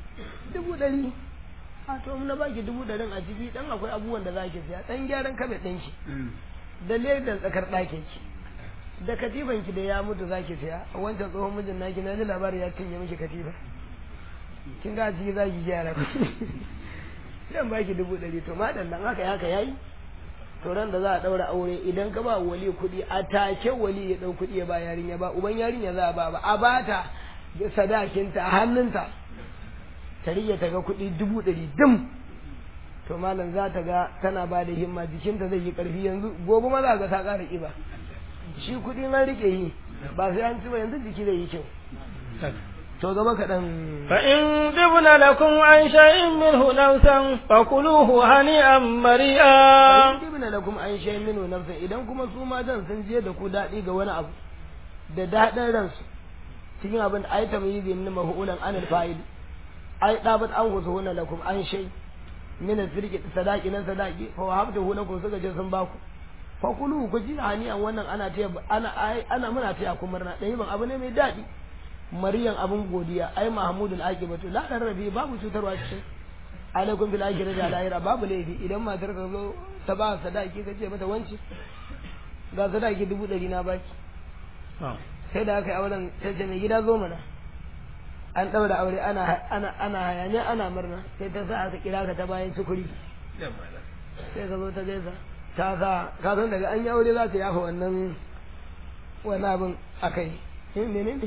to mun baki 100,000 a ciki dan akwai abubuwan da zaki saya dan gyaran kabe ɗinki da ledan tsakar ɗakin ki da katifan ki da ya mutu zaki saya wancan tsohon mijin naki na ji labari ya cinye miki katifa kin ga ciki zaki gyara ku dan baki 100,000 to madallan haka yayi to ran da za a daura aure idan ka ba wali kuɗi a take wali ya dau kuɗi ya ba yarinya ba uban yarinya za a ba a bata sadakinta a hannunta ta rike ta ga kuɗi 100,000 dim to malam za ta ga tana ba da himma jikinta zai yi ƙarfi yanzu gobe ma za ga ta ƙara ƙiba shi kuɗi na rike yi ba sai an ci ba yanzu jiki zai yi kyau to gaba kaɗan فإن طبن لكم عن شيء منه نفسا فكلوه هنيئا مريئا ibna lakum an shay minu nafsa idan kuma su matan sun je da ku daɗi ga wani abu da daɗin ransu cikin abin ai tamyizi min mahulan anil fa'il ai dabat an gusuhuna lakum an shay min al-firqi sadaqi nan sadaqi fa wahabtuhu lakum suka je sun baku fa kulu ku ji hani'an wannan ana muna taya ku murna dai ban abu ne mai daɗi mariyan abun godiya ai mahmudul aqibatu la rarrabi babu cutarwa cikin alaikum bil akhirati al akhirah babu laifi idan matar ka zo ta ba sadaki ka ce mata wance ga sadaki 100 na baki sai da aka yi auren sai ce mai gida zo mana an daura aure ana hayaniya ana murna sai ta sa aka kira ka ta bayan sukuri sai ka zo ta gaisa ta sa ka san daga an yi aure za ta yafa wannan abin akai menene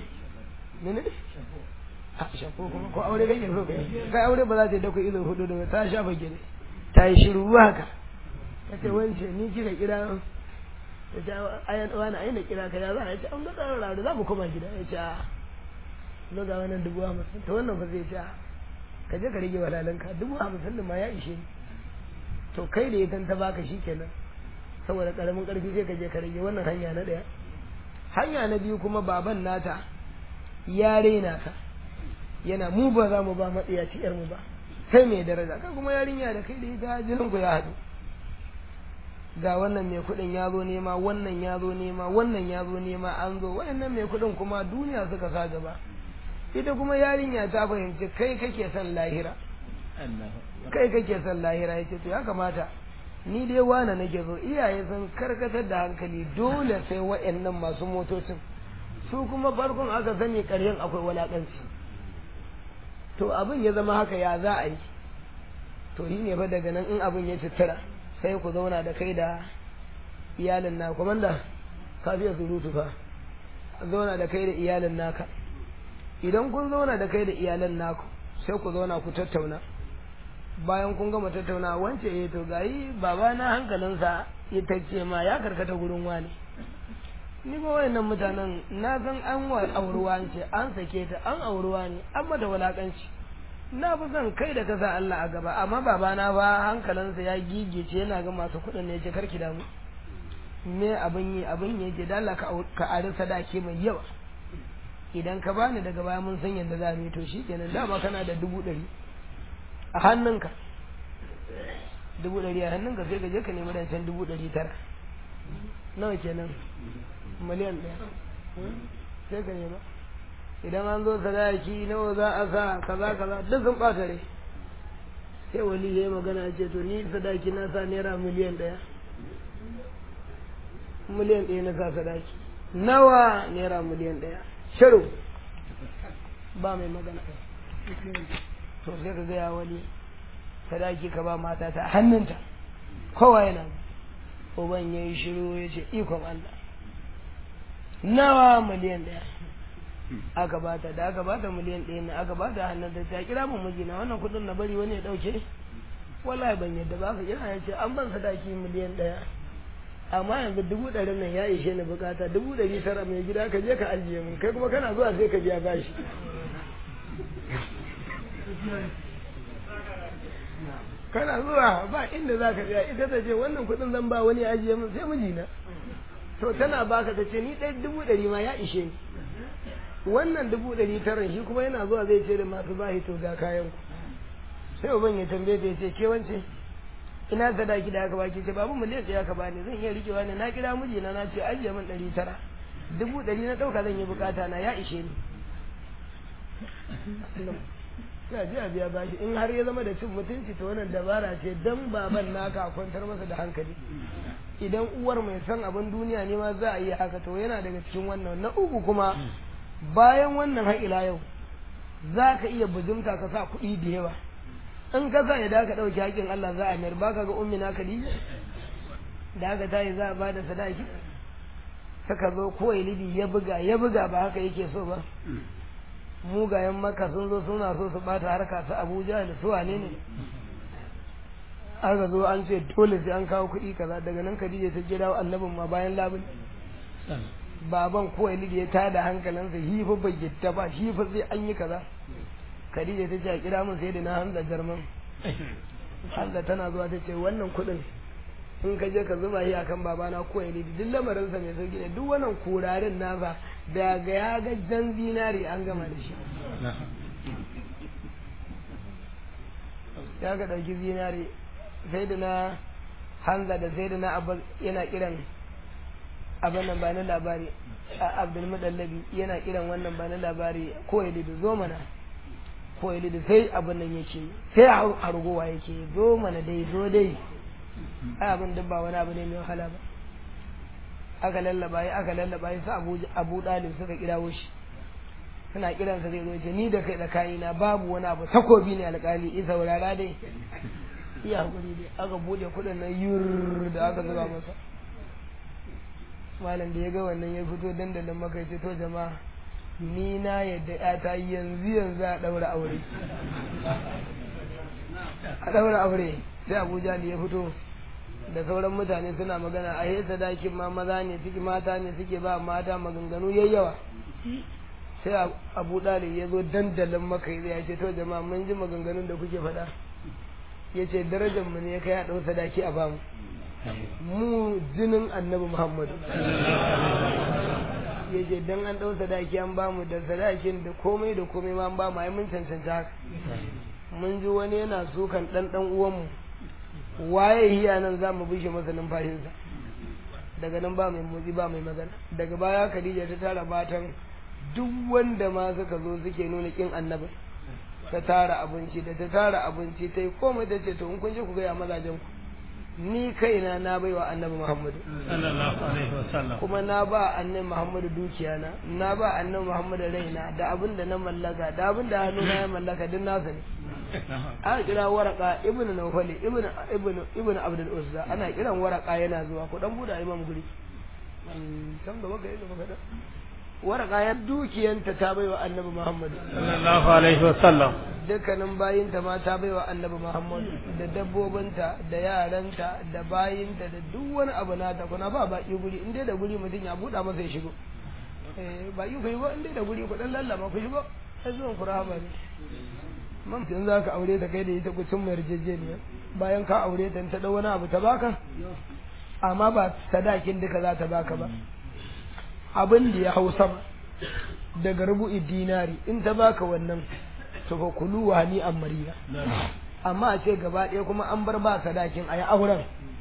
a shafo kuma ko aure kake so kai aure ba za ta yi dako ido hudu da ta shafa gine ta yi shiru haka ta ce wance ni kika kira ta ce ayan wani ayin da kira ka ya za a ce an ga tsarin rari za mu koma gida ya ce a zo ga wannan 50,000 ta wannan ba zai ce a ka je ka rage walalanka 50,000 ma ya ishe ni to kai da ya ta baka shi kenan saboda karamin karfi sai ka je ka rage wannan hanya na daya hanya na biyu kuma baban nata ya raina ka yana mu ba za mu ba matsiyaci yar mu ba kai mai daraja kai kuma yarinya da kai da ita jinin ku ya haɗu ga wannan mai kuɗin ya zo nema wannan ya zo nema wannan ya zo nema an zo wayannan mai kuɗin kuma duniya suka sa gaba ita kuma yarinya ta fahimci kai kake son lahira kai kake son lahira yace to ya kamata ni dai wana nake zo iyaye sun karkatar da hankali dole sai wayannan masu motocin su kuma farkon aka sani ƙaryen akwai walakanci to abin ya zama haka ya za a yi to yi ne fa daga nan in abin ya citira sai ku zauna da kai da iyalin na komanda ka fiye surutu fa zauna da kai da iyalin naka idan kun zauna da kai da iyalan naku sai ku zauna ku tattauna bayan kun gama tattauna wance to gayi baba na hankalinsa ita ce ma ya karkata gurin wani ni ba wayannan mutanen na san an auruwa ce an sake ta an auruwa ne an mata walakanci na fi son kai da ka sa Allah a gaba amma babana ba hankalinsa ya gigice yana ga masu kuɗin ne ce karki damu me abin yi ce da Allah ka ari sadaki mai yawa idan ka bani daga baya mun san yadda za mu yi to shikenan dama kana da 100 a hannunka 100 a hannunka sai ka je ka nemi rancen 900 nawa kenan miliyan 1 sai ka nema idan an zo sadaki nawa za a sa kaza duk sun ɓata rai sai wali ya yi magana ce to ni sadaki na sa naira miliyan 1 na sa sadaki nawa naira miliyan 1 shiru ba mai magana to sai ka gaya wali sadaki ka ba mata ta hannunta kowa yana uban ya yi shiru ya ce ikon Allah nawa miliyan 1 aka bata da aka bata miliyan 1 na aka bata hannun da ta kira mun mijina wannan kudin na bari wani ya dauke wallahi ban yadda ba ka kira ya ce an ban sadaki miliyan 1 amma yanzu 100 nan ya ishe ni bukata 100 mai gida ka je ka ajiye mun kai kuma kana zuwa sai ka biya bashi kana zuwa ba inda za ka biya ita ta ce wannan kudin zan ba wani ajiye mun sai mijina to tana baka ta ce ni ɗaya 100 ma ya ishe ni wannan 900 shi kuma yana zuwa zai ce da masu bahi to ga kayan ku sai uban ya tambaye ta ce ke wance ina sadaki da aka baki ce babu miliyan ɗaya aka bani zan iya rikewa ne na kira mijina na ce ajiye min 900 100 na ɗauka zan yi bukata na ya ishe ni ya ji a biya bashi in har ya zama da cin mutunci to wannan dabara ce dan baban naka kwantar masa da hankali idan uwar mai san abin duniya ne ma za a yi haka to yana daga cikin wannan na uku kuma bayan wannan har ila yau za ka iya bujumta ka sa kuɗi da yawa in ka sa idan ka ɗauki haƙin Allah za a mayar baka ga ummi na Khadija da aka tayi za a bada sadaki saka zo kowai libi ya buga ba haka yake so ba mugayen maka sun zo suna so su bata harka su Abuja da su wane ne aka zo an ce dole sai an kawo kuɗi kaza daga nan Khadija ta je dawo annabin ma bayan labin baban ko Walid ya tada hankalinsa shi fa bai gitta ba shi fa sai an yi kaza Khadija ta ce a kira mun sai da na Hamza Jarman Hamza tana zuwa ta ce wannan kuɗin in ka je ka zuba shi akan babana ko Walid duk lamarinsa mai sauki ne duk wannan kurarin nasa daga ya ga jan zinari an gama da shi ya ga ɗauki zinari sai da na Hamza da sai da na Abbas yana kiran abin nan ba na labari a Abdul Mudallabi yana kiran wannan ba na labari ko Walid zo mana ko Walid sai abin nan yake sai a rugowa yake zo mana dai zo dai ai abin duk ba wani abu ne mai wahala ba aka lallaba yi su Abu Dalib suka kirawo shi suna kiransa zai zo ce ni da kai tsakanina babu wani abu takobi ne alƙali isa wurara dai iya hakuri dai aka bude kudin nan yur da aka zuba masa malam da ya ga wannan ya fito dandalin maka ya ce to jama'a ni na yadda yata yanzu a daura aure sai Abuja ne ya fito da sauran mutane suna magana a yi sadakin ma maza ne suke mata ne suke ba mata maganganu yayyawa sai Abu Dalib ya zo dandalin maka ya ce to jama'a mun ji maganganun da kuke faɗa ya ce darajar mu ne ya kai a ɗau sadaki a bamu mu jinin annabi Muhammadu ya ce dan an ɗau sadaki an bamu da sadakin da komai ma an bamu ai mun cancanci haka mun ji wani yana sukan ɗan uwanmu waye hiya nan za mu bishe masa numfashinsa daga nan ba mai motsi ba mai magana daga baya Khadija ta tara matan duk wanda ma suka zo suke nuna kin annabi ta tara abinci ta yi komai ta ce to in kun je ku gaya mazajen ku ni kaina na baiwa annabi Muhammadu sallallahu alaihi wasallam kuma na ba annabi Muhammadu dukiya na ba annabi Muhammadu raina da abin da na mallaka da abin da hannuna ya mallaka duk nasa ne ana kira Waraka ibnu Nawfal ibnu Abdul Uzza ana kiran Waraka yana zuwa ku dan buda imam guri san da baka yi da baka da Waraka ya dukiyanta ta baiwa annabi Muhammadu sallallahu alaihi wasallam dukkanin bayinta ma ta baiwa annabi Muhammadu da dabbobinta da yaranta da bayinta da duk wani abu nata kuna ba baki guri in dai da guri mutum ya buɗa masa ya shigo baki ku yi ba in dai da guri ku dan lallama ku shigo sai zuwan ku rahama ne mamtin za ka aure ta kai da ita ku cin mai yarjejeniya bayan ka aure ta ta dau wani abu ta baka amma ba sadakin duka za ta baka ba abin da ya hau sama daga rubu'i dinari in ta baka wannan to fa kulu wa ni amriya amma a ce gaba ɗaya kuma an bar ba sadakin ayi auren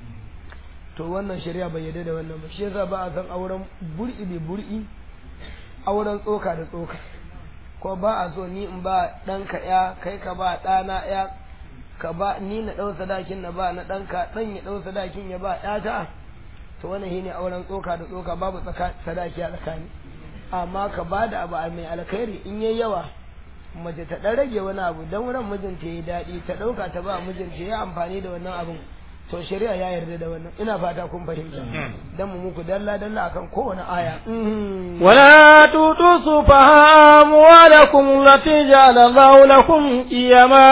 to wannan shari'a bai yarda da wannan ba shi yasa ba a san auren bur'i bi bur'i auren tsoka da tsoka ko ba a so ni in ba ɗanka ya kai ka ba ɗana ya ka ba ni na ɗau sadakin na ba na ɗanka ɗan ya ɗau sadakin ya ba ɗata to wannan shine auren tsoka da tsoka babu sadaki a tsakani amma ka ba da abu mai alkhairi in yayi yawa mace ta dan rage wani abu dan wurin mijinta yayi daɗi ta ɗauka ta ba mijinta yayi amfani da wannan abun to shari'a ya yarda da wannan ina fata kun fahimta dan mu muku dalla akan kowane aya wala tutu sufaha amwalakum allati ja'ala Allahu lakum qiyama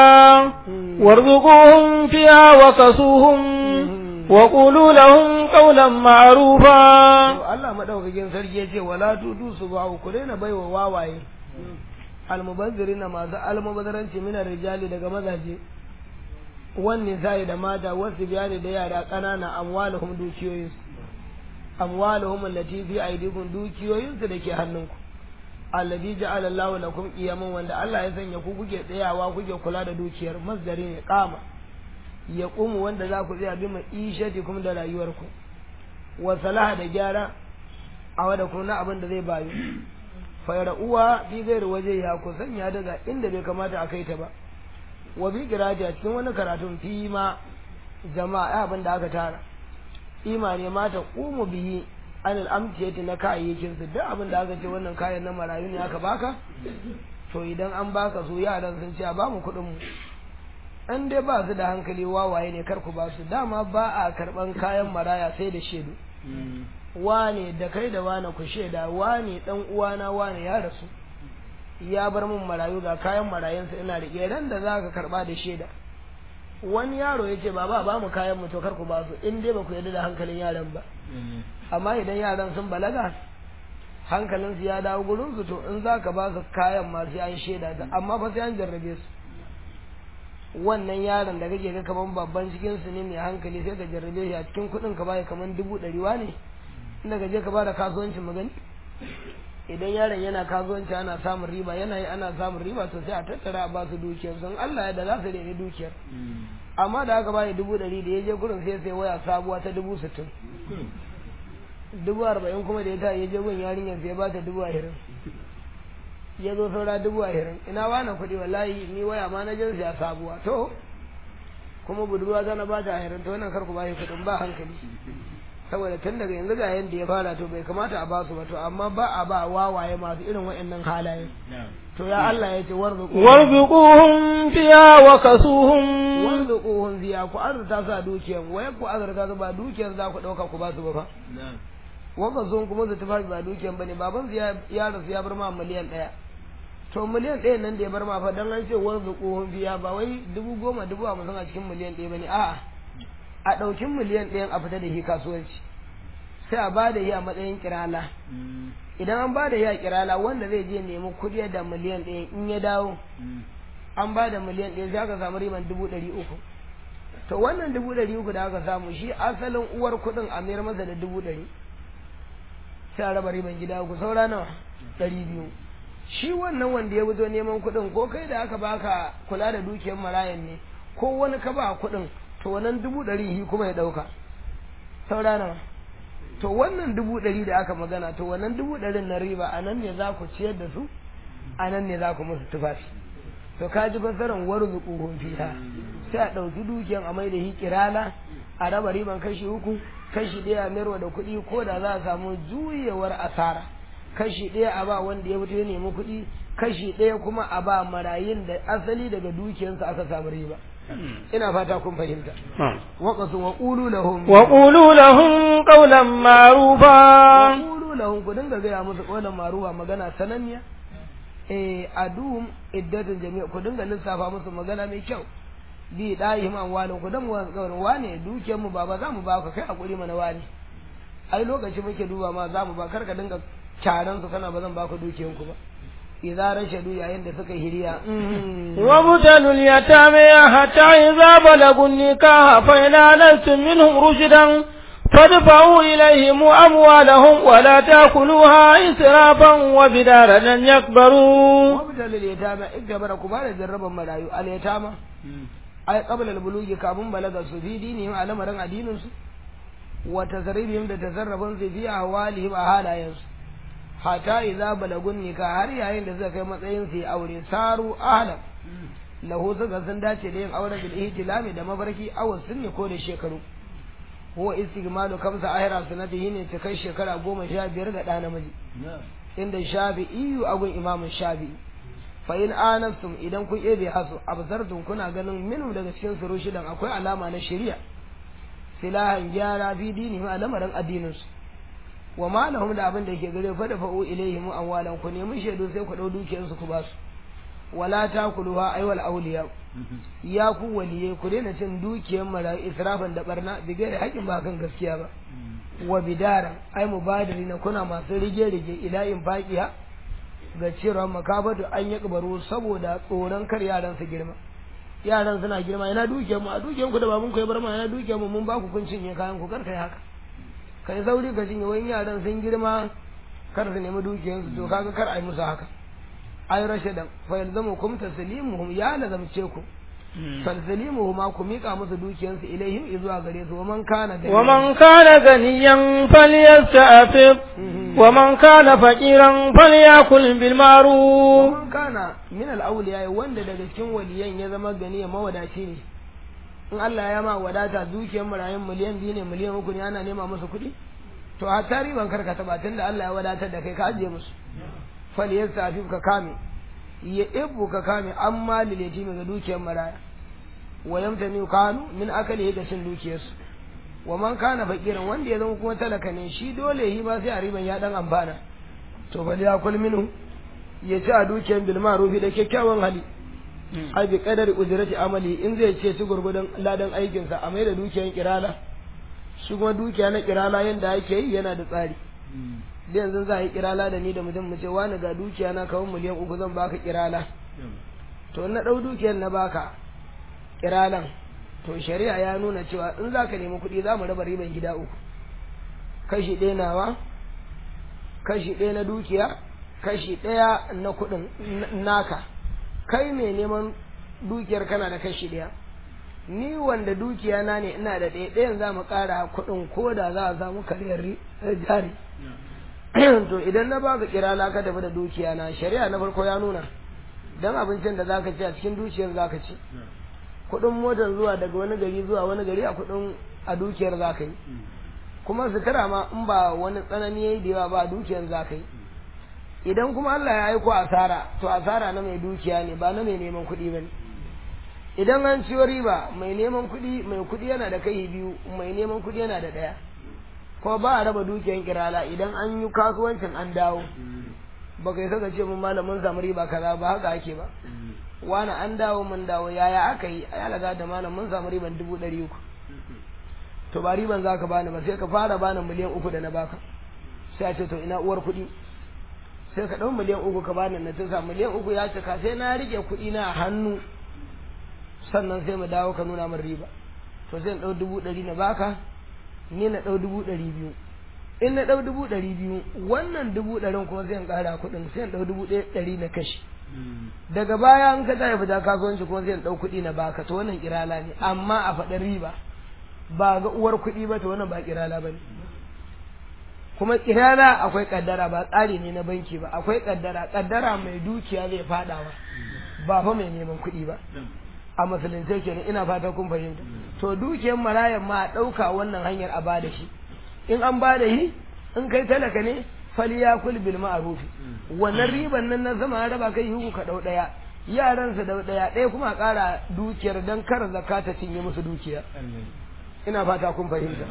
warzuquhum fiha wa kasuhum wa qulu lahum qawlan ma'rufa Allah madaukakin sarki yace wala tutu sufaha ku daina baiwa wawaye almubazzirina masu almubazzaranci mina rijali daga mazaje wanne sai da mata wasu biyani da yara kanana amwaluhum dukiyoyinsu amwaluhum allati fi aydikum dukiyoyinsu dake hannunku alladhi ja'ala Allahu lakum qiyaman wanda Allah ya sanya ku kuke tsayawa kuke kula da dukiyar masdari ne qama ya qumu wanda za ku tsaya bi ma'ishatikum da rayuwarku wa salaha da gyara a wada ku na abin da zai bayu fa uwa bi gairi waje ya ku sanya daga inda bai kamata a kai ta ba wa bi qira'ati a cikin wani karatun fi ma jama'a abin da aka tara imani ma ta qumu bihi anil amtiyati na kayayyakin su duk abin da aka ce wannan kayan na marayu ne aka baka to idan an baka su yaran sun ce a ba mu kuɗin mu an dai ba su da hankali wawaye ne kar ku ba su dama ba a karban kayan maraya sai da shedu wane da kai da wane ku sheda wane dan uwana wane ya rasu ya bar mun marayu ga kayan marayansa ina rike ran da zaka karba da sheda wani yaro yace baba ba mu kayan mu to kar ku ba su in dai ba ku yarda da hankalin yaran ba amma idan yaran sun balaga hankalinsu ya dawo gurinsu to in za ka ba su kayan ma sai an shaida ta amma fa sai an jarrabe su wannan yaron da kake ga kaman babban cikin su ne mai hankali sai ka jarrabe shi a cikin kuɗin ka bai kaman 100 ne inda ka je ka bada kasuwancin magani idan yaron yana kasuwanci ana samun riba yana yi ana samun riba to sai a tattara a ba su dukiyar sun Allah ya da za su rene dukiyar amma da aka bai 100 da ya je gurin sai waya sabuwa ta 60,000 40,000 kuma da ya ta ya je gun yarinyar sai ba ta 20,000 ya zo saura 20,000 ina wani kuɗi wallahi ni waya ma na jinsi a sabuwa to kuma budurwa ta na ba ta 20,000 to wannan karku ba shi kuɗin ba hankali saboda tun daga yanzu ga yanda ya fara to bai kamata a ba su ba to amma ba a ba wawaye masu irin waɗannan halaye to ya Allah ya ce warzuquhum fiha wa kasuhum warzuquhum fiha ku arzuta su a dukiyan waye ku arzuta su ba dukiyan za ku ɗauka ku ba su ba fa wanda sun kuma su tafi ba dukiyan bane baban su ya rasu ya bar ma miliyan 1 to miliyan 1 nan da ya bar ma fa dan an ce warzuquhum fiha ba wai 10,000 50,000 a cikin miliyan 1 bane a'a a ɗaukin miliyan 1 a fita da shi kasuwanci sai a ba da shi a matsayin kirala idan an ba da shi a kirala wanda zai je nemi kuɗi da miliyan 1 in ya dawo an ba da miliyan 1 za ka samu riban 300,000 to wannan 300,000 da aka samu shi asalin uwar kuɗin a mayar masa da 100,000 sai a raba riban gida ku saura nawa 200 shi wannan wanda ya fito neman kuɗin ko kai da aka baka kula da dukiyar marayan ne ko wani ka ba kuɗin to wannan 100,000 shi kuma ya ɗauka saura nawa to wannan 100,000 da aka magana to wannan 100,000 na riba a nan ne za ku ciyar da su a nan ne za ku musu tufafi to ka ji fasaran warzuquhum fiha sai a ɗauki dukiyan a mai da shi kirala a raba riban kashi 3 kashi 1 a mayarwa da kuɗi ko da za a samu juyewar asara kashi 1 a ba wanda ya fito ya nemi kuɗi kashi 1 kuma a ba marayin da asali daga dukiyansu aka samu riba ina fata kun fahimta waqasu wa qulu lahum qawlan ma'rufa qulu lahum ku dinga gaya musu qawlan ma'rufa magana sananniya adum iddatun jami'a ku dinga lissafa musu magana mai kyau bi dahim amwalin ku dan wane dukiyar mu baba za mu ba ka kai hakuri mana wane ai lokaci muke duba ma za mu ba karka dinga kyaran su kana ba zan ba ku dukiyar ku ba idza rashadu yayin da suka hiriya wa butalul yatama hatta idza balagun nikah fa ina lastum minhum rushdan fadfa'u ilayhim amwalahum wa la ta'kuluha israfan wa bidaran yakbaru wa butalul yatama idabara kuma da jarraban marayu al yatama ai qabla al bulugi kafin balaga su fi dinihim alamarin addinin su wa tasarrifihim da tasarrafin su fi ahwalihim a halayensu hata idza balagun nika har yayin da suka kai matsayin su aure saru ahlam lahu suka sun dace da yin auren bil ihtilami da mafarki aw sunni ko da shekaru huwa istigmalu kamsa ahira sunatihi ne ta kai shekara 15 ga da namiji inda shafi'i agun imamu shafi'i fa in anastum idan kun ebe hasu abzartum kuna ganin minu daga cikin su rushidan akwai alama na shari'a silahan gyara fi dinihi alamarin addinin su wa malahum da abin da yake gare fa da fa'u ilaihim amwalan ku nemi shaidu sai ku dau dukiyar su ku ba su wala takuluha aywal awliya ya ku waliye ku daina cin dukiyar mara israfan da barna bigare hakin ba kan gaskiya ba wa bidara ai mubadirina kuna masu rige ila in faqiya ga cewa makabatu an yi kabaru saboda tsoron kar yaran su girma yaran suna girma yana dukiyar mu a dukiyar ku da babun ku ya bar ma yana dukiyar mu mun ba ku kun cinye kayan ku kar kai haka kai sauri ka cinye wani yaran sun girma kar su nemi dukiyarsu to kaga kar ai musu haka ay rashadan fa yalzamukum taslimuhum ya lazamce ku taslimuhum ma ku mika musu dukiyarsu ilaihim zuwa gare su wa man kana ganiyan falyasta'fif wa man kana faqiran falyakul bil ma'ruf man kana min al awliya wanda daga cikin waliyan ya zama ganiya mawadaci ne in Allah ya ma wadata dukiyar marayun miliyan 2 ne miliyan 3 ne ana nema musu kuɗi to a tariban karka taba tunda Allah ya wadatar da kai ka ajiye musu fal yastafif ka kame ya ibu ka kame amma lilati ga dukiyar maraya wa yamtani kanu min akali ga cin dukiyarsu wa man kana fakiran wanda ya zama kuma talaka ne shi dole yi ba sai a riban ya dan amfana to bal ya kul minu ya ci a dukiyar bil ma'ruf da kyakkyawan hali ai bi kadari ujrati amali in zai ce ci gurgudan ladan aikin sa a mai da dukiyar kirala shi kuma dukiya na kirala yanda yake yi yana da tsari da yanzu za a yi kirala da ni da mutum mu ce wani ga dukiya na kawo miliyan 3 zan baka kirala to na ɗau dukiyar na baka kiralan to shari'a ya nuna cewa in za ka nemi kuɗi za mu raba riban gida 3 kashi ɗaya nawa kashi ɗaya na dukiya kashi ɗaya na kuɗin naka kai mai neman dukiyar kana da kashi ɗaya ni wanda dukiya na ne ina da ɗayan za mu ƙara kuɗin ko da za a samu kariyar jari to idan na baka kirala ka tafi da dukiya na shari'a na farko ya nuna dan abincin da zaka ci a cikin dukiyar zaka ci kuɗin motar zuwa daga wani gari zuwa wani gari a kuɗin a dukiyar zaka yi kuma sutura ma in ba wani tsanani yayi da yawa ba dukiyar zaka yi idan kuma Allah ya aiko asara to asara na mai dukiya ne ba na mai neman kuɗi bane idan an ciyo riba mai neman kuɗi mai kuɗi yana da kai biyu mai neman kuɗi yana da ɗaya ko ba a raba dukiyar kirala idan an yi kasuwancin an dawo ba kai saka ce mun malamin samu riba kaza ba haka ake ba wani an dawo mun dawo yaya aka yi ya laga da malamin samu riban 300 to ba riban zaka bani ba sai ka fara bani miliyan 3 da na baka sai a ce to ina uwar kuɗi sai ka ɗau miliyan 3 ka bani na tsa miliyan 3 ya cika sai na rike kuɗi na a hannu sannan sai mu dawo ka nuna min riba to sai in ɗau 100 na baka ni na ɗau 200 in na ɗau 200 wannan 100 kuma sai in ƙara kuɗin sai in ɗau 100 na kashi daga baya an ka tafi fita kasuwanci kuma sai in ɗau kuɗi na baka to wannan kirala ne amma a faɗin riba ba ga uwar kuɗi ba to wannan ba kirala ba ne kuma kirala akwai kaddara ba tsari ne na banki ba akwai kaddara mai dukiya zai faɗawa ba fa mai neman kuɗi ba a musulunce kenan ina fata kun fahimta to dukiyar marayan ma a ɗauka wannan hanyar a bada shi in an bada shi in kai talaka ne falyakul bil ma'ruf wannan riban nan na zama raba kai huku ka dau daya yaran su dau daya kuma a ƙara dukiyar dan kar zakata cinye musu dukiya ina fata kun fahimta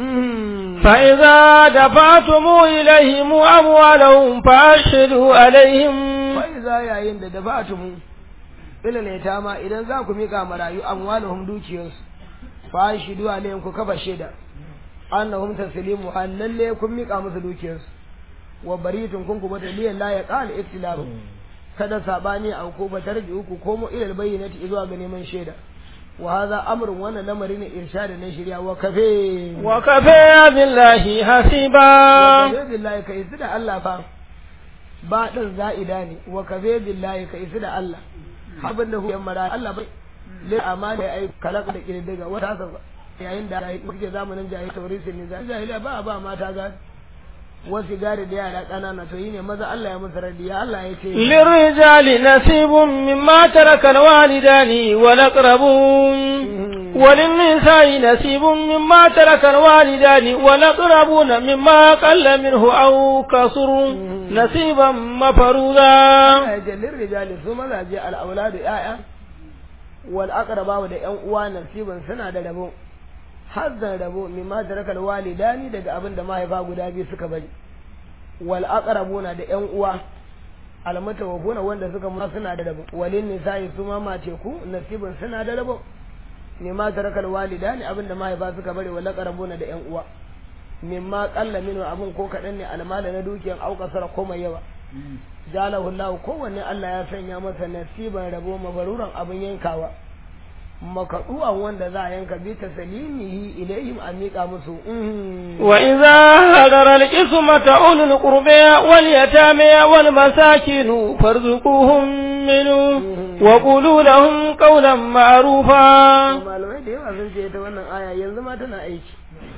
fa idza dafa'tum ilayhim amwalahum fashhadu alaihim fa idza yayin da dafa'tum ila ne ta ma idan za ku mika marayu amwalahum dukiyarsu fashhadu alaihim ku kafa shaida annahum taslimu lalle kun mika musu dukiyarsu wa baritun kun kuma dalilan la ya qal iftilaru kada sabani au ko ba tarji ku komo ila bayyinati zuwa ga neman shaida wa hadha amrun wannan lamari ne irshad ne shari'a wa kafe billahi hasiba wa kafe billahi kai su da Allah fa ba din za'ida ne wa kafe billahi kai su da Allah abin da huyan mara Allah bai le amana ai kalaka da kirdiga wata sabba yayin da kuke zamanin jahili taurisin ne jahiliya ba mata ga wasu gari da yara kanana to yi ne maza Allah ya musu radiya Allah ya ce lirrijali nasibun mimma taraka alwalidani wal aqrabun وللنساء نصيب مما ترك الوالدان والأقربون مما قل منه أو كثر نصيبا مفروضا للرجال ثم لا جاء الأولاد آية والأقرباء da ƴan uwa nasiban suna da rabo hazzan rabo mimma taraka alwalidani daga abin da mahaifa guda biyu suka bari wal aqrabuna da ƴan uwa almutawafuna wanda suka mutu suna da rabo walin nisa'i su ma mace ku nasibin suna da rabo mimma taraka alwalidani abin da mahaifa suka bari wal aqrabuna da ƴan uwa mimma qalla minhu abin ko kadan ne almala na dukiyan auqasara ko mai yawa jalahu Allah kowanne Allah ya sanya masa nasiban rabo mabaruran abin yankawa makaduwan wanda za a yanka bi tasalimihi ilayhim an miƙa musu wa idza hadara al-qismata ulul qurba wal yatama wal masakin farzuquhum minhu wa qulu lahum qawlan ma'rufa malamai da yawa sun ce ta wannan aya yanzu ma tana aiki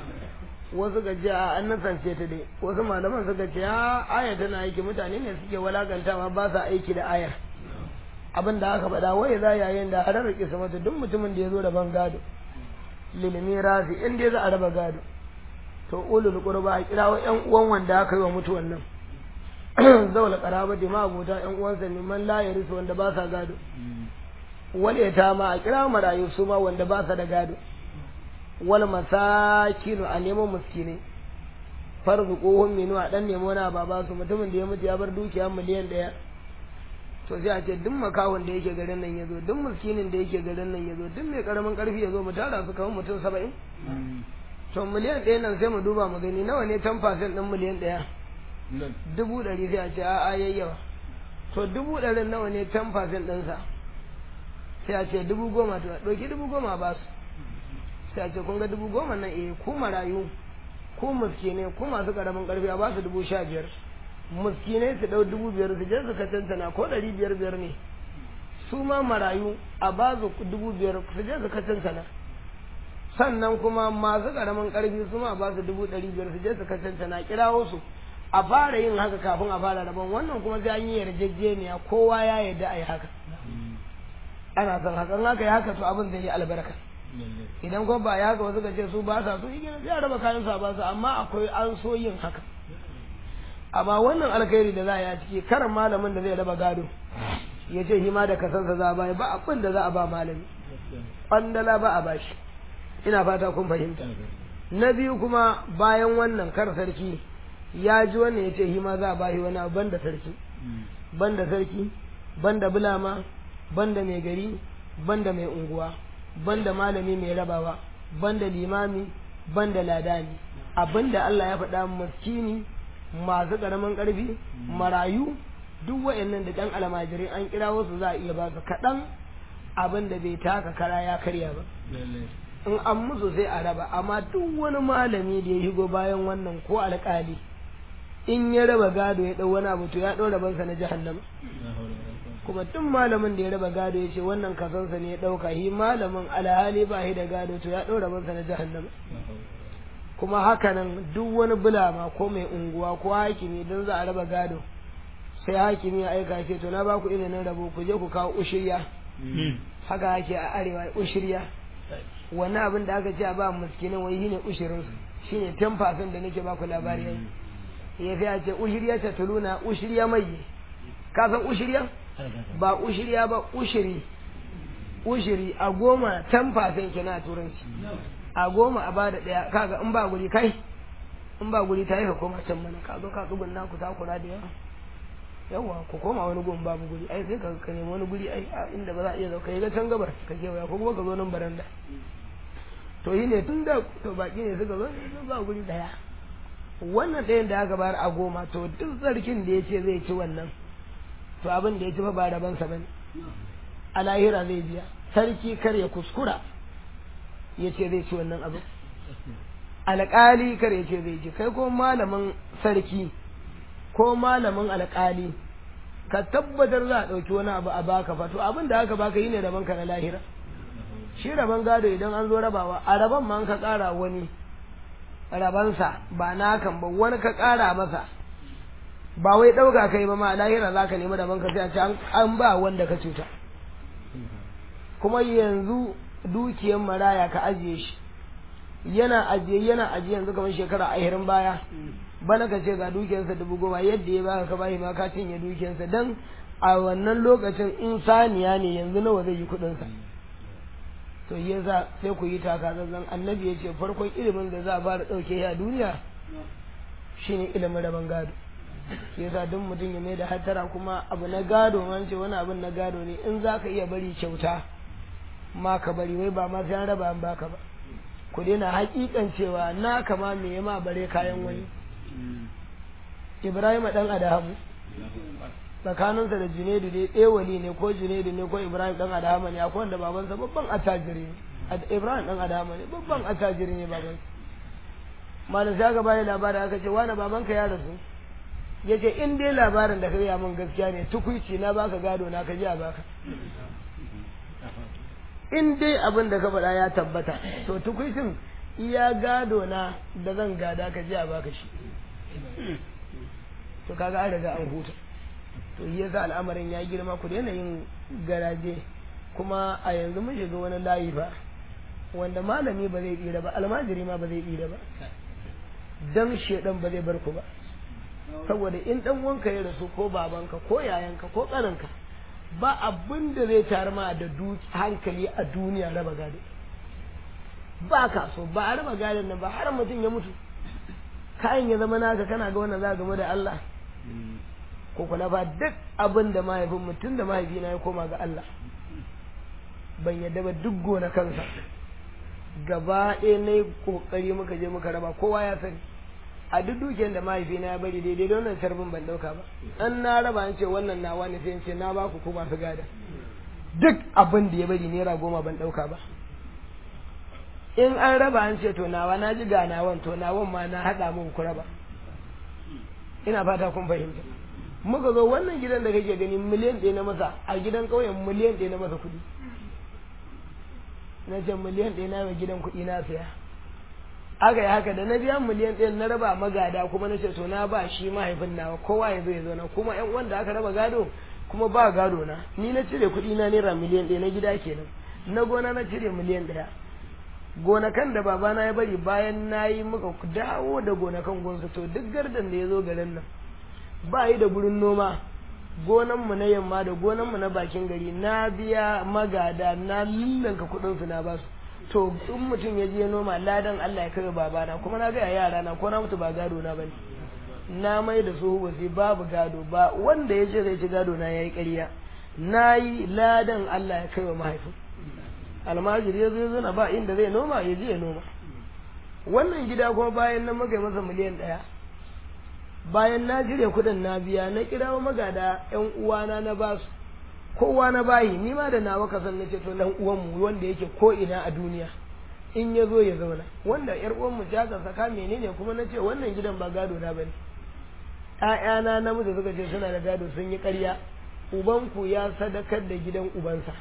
wasu ga a an nasance ta dai wasu malaman suka ce aya tana aiki mutane ne suke walakantawa ba sa aiki da ayar abin da aka faɗa wai za yayin da a rarrake su mata duk mutumin da ya zo da ban gado lilimi rasi in dai za a raba gado to ulul qurba a kirawo ƴan uwan wanda aka yi wa mutuwan nan zaula qaraba da mabuta ƴan uwansa ne man la yarisu wanda ba sa gado wal yatama a kirawo marayu su ma wanda ba sa da gado wal masakinu a nemo miskine farzuquhum minu a dan nemo na baba su mutumin da ya mutu ya bar dukiya miliyan 1 to sai a ce duk makawon da yake garin nan yazo duk miskinin da yake garin nan yazo duk mai karamin karfi yazo mu tara su kamar mutum 70 to miliyan 1 nan sai mu duba mu gani nawa ne 10% din miliyan 1 100 sai a ce a'a yayyawa to 100 nawa ne 10% ɗinsa sai a ce 10,000 to ɗauki 10,000 ba su sai a ce kun ga 10,000 nan ku marayu ku miskine ku masu karamin karfi a ba su 15,000 miskinai su ɗau 5,000 su je su ka cancana ko 500 ne su ma marayu a ba su 5,000 su je su ka cancana sannan kuma masu karamin karfi su ma ba su 500,000 su je su ka cancana kirawo su a fara yin haka kafin a fara rabon wannan kuma sai an yi yarjejeniya kowa ya yarda a yi haka ana son haka in aka yi haka to abin zai yi albarka idan kuma ba ya haka wasu ka ce su ba sa su yi gina sai a raba kayan sa ba su amma akwai an so yin haka amma wannan alkhairi da za a yi a ciki karan malamin da zai raba gado ya ce hima da kasansa za a ba ba abin da za a ba malami ƙwandala ba a bashi ina fata kun fahimta na biyu kuma bayan wannan kar sarki ya ji wannan ya ce hima za a bashi wani abu banda sarki banda bulama banda mai gari banda mai unguwa banda malami mai rabawa banda limami banda ladani abinda Allah ya faɗa miskini masu ƙaramin ƙarfi marayu duk wa'annan da ɗan almajirai an kira wasu za a iya ba su kaɗan abin da bai taka kara ya karya ba in an musu sai a raba amma duk wani malami da ya shigo bayan wannan ko alƙali in ya raba gado ya ɗau wani abu to ya ɗau rabansa na jahannama kuma duk malamin da ya raba gado ya ce wannan kasansa ne ya ɗauka shi malamin alhali ba shi da gado to ya ɗau rabansa na jahannama kuma hakanan duk wani bulama ko mai unguwa ko hakimi don za a raba gado sai hakimi ya aika ce to na ba ku izinin rabo ku je ku kawo ushirya haka ake a arewa ushirya wannan abin da aka ce a ba miskinin wai shine ushirin su shine 10% da nake ba ku labari yayi ya fi a ce ushirya ta tuluna ushirya mai ka san ushirya ba ushirya ba ushiri a 10% kina turanci a 10 a bada daya kaga in ba guri kai in ba guri ta yi ka koma can mana ka zo ka tsugun naku ta kura da yawa ku koma wani gun babu guri ai sai ka nemi wani guri ai inda ba za a iya zauka ga can gabar ka gewaya ko kuma ka zo nan baranda to yi ne tun da to baki ne suka zo ba guri daya wannan ɗayan da aka bayar a 10 to duk sarkin da ya ce zai ci wannan to abin da ya ci fa ba rabansa bane a lahira zai biya sarki kar ya kuskura ya ce zai ci wannan abin alƙali kar ya ce zai ci kai ko malamin sarki ko malamin alƙali ka tabbatar za a ɗauki wani abu a baka fa to abin da aka baka yi ne rabon ka na lahira shi rabon gado idan an zo rabawa a rabon ma ka ƙara wani rabansa ba nakan ba wani ka ƙara masa ba wai ɗauka kai ba ma a lahira za ka nemi rabon ka sai a ce an ba wanda ka cuta kuma yanzu dukiyar maraya ka ajiye shi yana ajiye yanzu kamar shekara 20 baya bana ka ce ga dukiyarsa 10,000 yadda ya baka ka bayi ma ka cinye dukiyarsa dan a wannan lokacin in saniya ne yanzu nawa zai yi kuɗinsa to yasa sai ku yi taka zanzan annabi ya ce farkon ilimin da za a fara ɗauke a duniya shine ilimin rabon gado yasa duk mutum ya mai da hattara kuma abu na gado man ce wani abin na gado ne in za ka iya bari kyauta ma ka bari wai ba ma sai an raba an baka ba ku daina hakikan cewa na kama me ya ma bare kayan wani Ibrahim dan Adamu tsakaninsa da Junaidu dai ɗewali ne ko Junaidu ne ko Ibrahim dan Adamu ne akwai wanda babansa babban attajiri ne Ibrahim dan Adamu ne babban attajiri ne babansa malam sai aka bani labarin aka ce wani babanka ya rasu yace in dai labarin da ka yi min gaskiya ne tukuici na baka gado na ka ji a baka in dai abin da ka faɗa ya tabbata to tukuicin iya gado na da zan gada ka ji a baka shi to kaga an riga an huta to yasa al'amarin ya girma ku daina yin garaje kuma a yanzu mun shiga wani layi ba wanda malami ba zai tsira ba almajiri ma ba zai tsira ba dan shedan ba zai bar ku ba saboda in dan wanka ya rasu ko babanka ko yayanka ko kaninka ba abin da zai tar ma da hankali a duniya raba gado ba ka so ba a raba gadon nan ba har mutum ya mutu kayan ya zama naka kana ga wannan za game da Allah ko kula ba duk abin da mahaifin mutum da mahaifina ya koma ga Allah ban yadda ba duk gona kansa gaba ɗaya na yi ƙoƙari muka je muka raba kowa ya sani a duk dukiyar da mahaifina ya bari daidai da wannan carbin ban dauka ba an na raba an ce wannan nawa ne sai in ce na ba ku kuma su gada duk abin da ya bari naira 10 ban dauka ba in an raba an ce to nawa na ji ga nawan to nawan ma na hada mun ku raba ina fata kun fahimta muka zo wannan gidan da kake gani miliyan 1 na masa a gidan kauyen miliyan 1 na masa kudi na ce miliyan 1 na mai gidan kudi na saya aka yi haka da na biya miliyan 1 na raba magada kuma na ce to na ba shi mahaifin nawa kowa ya zo ya zo na kuma ƴan wanda aka raba gado kuma ba gado na ni na cire kudi na naira miliyan 1 na gida kenan na gona na cire miliyan 1 gonakan da babana ya bari bayan na yi muka dawo da gonakan gonsu to duk gardan da ya zo garin nan ba yi da gurin noma gonanmu na yamma da gonanmu na bakin gari na biya magada na lullanka kudinsu na basu to in mutum ya je noma ladan Allah ya kai babana kuma na ga yara na ko na mutu ba gado na bane na mai da su wasi babu gado ba wanda ya ce zai ci gado na yayi ƙarya nayi ladan Allah ya kai wa mahaifin almajiri ya zo na ba inda zai noma ya je ya noma wannan gida kuma bayan nan muka yi masa miliyan 1 bayan na jire kudin na biya na kirawo magada ƴan uwana na basu kowa na bayi ni ma da nawa kasan nace to dan uwan mu wanda yake ko ina a duniya in ya zo ya zauna wanda ƴar uwan mu ta saka menene kuma nace wannan gidan ba gado na bane ƴaƴana na mu da suka ce suna da gado sun yi ƙarya ubanku ya sadakar da gidan ubansa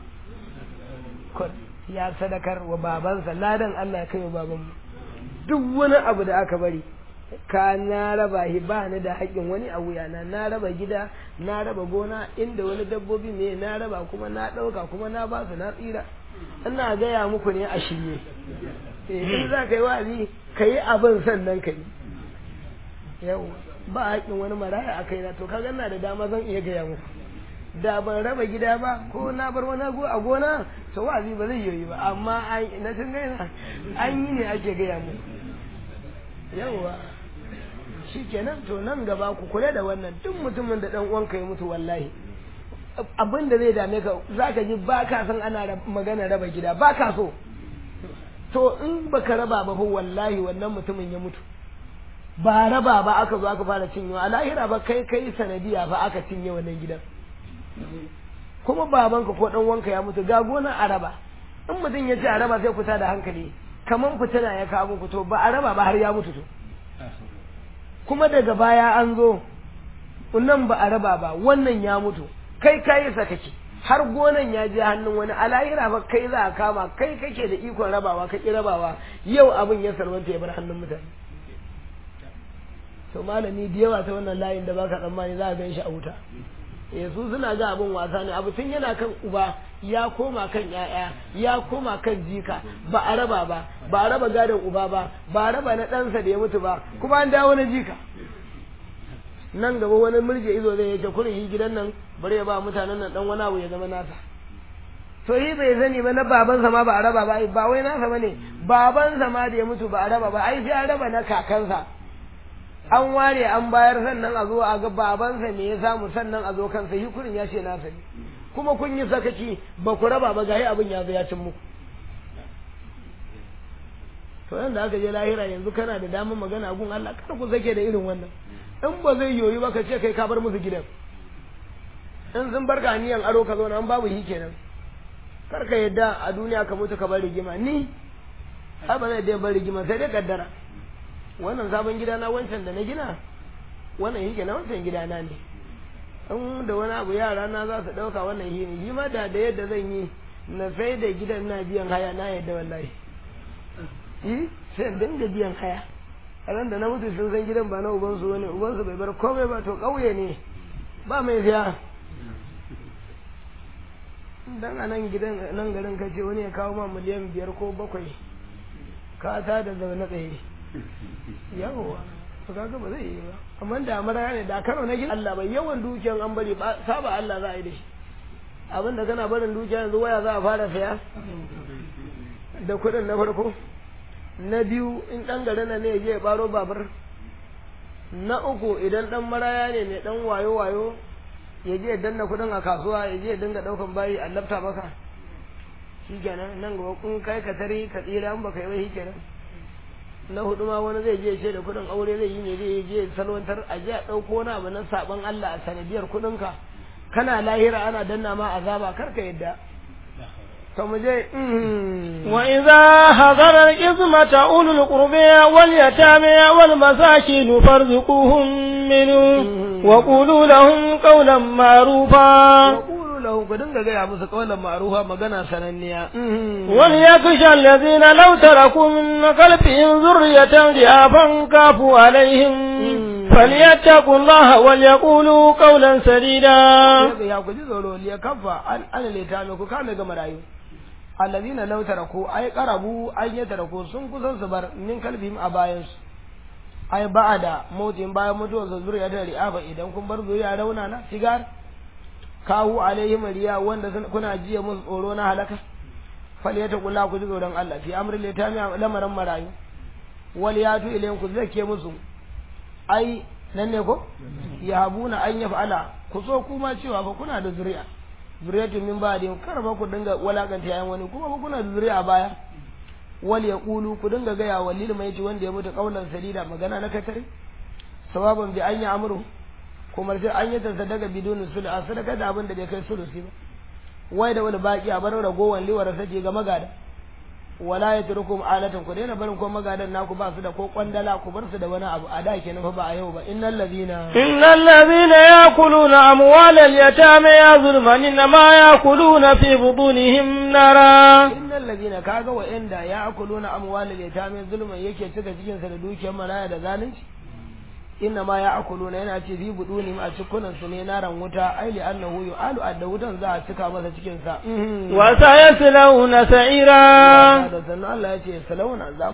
ya sadakar wa babansa ladan Allah ya kai wa babanmu duk wani abu da aka bari ka na raba shi ba ni da haƙƙin wani a wuyana na raba gida na raba gona inda wani dabbobi ne na raba kuma na ɗauka kuma na ba su na tsira ina gaya muku ne a shirye in za ka yi wa'azi ka yi abin sannan ka yi yau ba haƙƙin wani maraya a kaina to kaga ina da dama zan iya gaya muku da ban raba gida ba ko na bar wani a gona to wa'azi ba zai yi ba amma na tun gaina an yi ne ake gaya muku yauwa shi kenan to nan gaba ku kula da wannan duk mutumin da dan uwanka ya mutu wallahi abin da zai dame ka zaka ji ba ka san ana magana raba gida ba ka so to in baka raba ba fa wallahi wannan mutumin ya mutu ba raba ba aka zo aka fara cinyewa a lahira ba kai sanadiya ba aka cinye wannan gidan kuma babanka ko dan wanka ya mutu ga gona a raba in mutum ya ce a raba sai kuta da hankali kaman fitina ya kawo muku to ba a raba ba har ya mutu to kuma daga baya an zo nan ba a raba ba wannan ya mutu kai sakaki har gonan ya je hannun wani alahira ba kai za a kama kai kake da ikon rabawa ka ki rabawa yau abin ya salwanta ya bar hannun mutane to malami da yawa ta wannan layin da baka tsammani za a gan shi a wuta su suna ga abin wasa ne abu tun yana kan uba ya koma kan yaya ya koma kan jika ba a raba ba ba a raba gadon uba ba ba a raba na ɗansa da ya mutu ba kuma an dawo na jika nan gaba wani murje izo zai yace kurin yi gidan nan bari ya ba mutanen nan dan wani abu ya zama nasa to yi bai sani ba na babansa ma ba a raba ba ba wai nasa bane babansa ma da ya mutu ba a raba ba ai sai an raba na kakansa an ware an bayar sannan a zo a ga babansa me ya samu sannan a zo kansa yi kurin ya ce nasa ne kuma kun yi sakaci ba ku raba ba gahi abin ya zo ya cin muku to yanda aka je lahira yanzu kana da damar magana gun Allah kar ku zake da irin wannan in ba zai yoyi ba ka ce kai ka bar musu gidan in sun barka niyan aro ka zo nan babu yi kenan kar ka yadda a duniya ka mutu ka bar rigima ni ai ba zai dai bar rigima sai dai kaddara wannan sabon gida na wancan da na gina wannan yake na wancan gida na ne in da wani abu yara na za su dauka wannan yi ma da yadda zan yi na sai da gidan na biyan haya na yadda wallahi sai dinga biyan haya a ran da na mutu sun san gidan ba na ubansu wani ubansu bai bar komai ba to kauye ne ba mai siya dan a nan gidan nan garin kace wani ya kawo ma miliyan 5 ko 7 ka ta da zaune tsaye yawa to kaga ba zai yi ba amma da amara ne da Kano na gina Allah bai yawan dukiyan an bari ba saba Allah za a yi da shi abinda kana barin dukiya yanzu waya za a fara saya da kuɗin na farko na biyu in dan garin nan ne ya je ya baro babur na uku idan dan maraya ne mai dan wayo ya je ya danna kuɗin a kasuwa ya je ya dinga daukan bayi a lafta maka shi kenan nan gaba kun kai ka tare ka tsira an baka yi ba shi kenan na hudu ma wani zai je ce da kudin aure zai yi ne zai je salwantar a je a dauko wani abu na saban Allah a sanadiyar kudin ka kana lahira ana danna ma azaba karka yadda to mu je wa idza hadara al-qismata ulul qurbi wal yatami wal masakin farzuquhum minhu wa qulu lahum qawlan ma'rufa lahu ku dinga gaya musu kawalan ma'rufa magana sananniya wal yakhsha alladhina law taraku min qalbihim dhurriyatan dhi'afan kafu alaihim falyattaqullaha wal yaqulu qawlan sadida ya ku ji tsoro liya kafa an leta ku kame ga marayu alladhina law taraku ay qarabu ay yataraku sun kusan su bar min qalbihim a bayan su ay ba'ada mutin bayan mutuwar zuriyatan ri'afa idan kun bar zuriya rauna na sigar kawo alaihim riya wanda kuna jiya musu tsoro na halaka falyata kula ku ji tsoron Allah fi amri litami lamaran marayu wal yatu ilayhim ku zake musu ai nan ne ko yahabuna an yaf'ala ku so kuma cewa fa kuna da zuriya zuriyatu min ba'di kar ba ku dinga walakanta yayin wani kuma ba kuna da zuriya baya wal yaqulu ku dinga ga ya walil mai ji wanda ya mutu kaulan sadida magana na katare sawaban bi an ya amru kuma sai an yi sadaka bidun sul a sadaka da abin da bai kai sulusi ba wai da wani baki a bar ragowan liwar sace ga magada wala yatrukum alatan ku daina barin ko magadan naku ba su da ko kwandala ku bar su da wani abu a da kenan fa ba a yau ba innal ladina yakuluna amwalal yatama zulman inma yakuluna fi budunihim nara innal ladina kaga wa inda yakuluna amwalal yatama zulman yake cika cikin sa da dukiyar maraya da zalunci inna ma ya'kuluna yana ce bi buduni ma cikunan su ne naran wuta ai li annahu yu'alu adda wutan za a cika masa cikin sa wa sayaslawna sa'ira da sannan Allah ya ce salawna za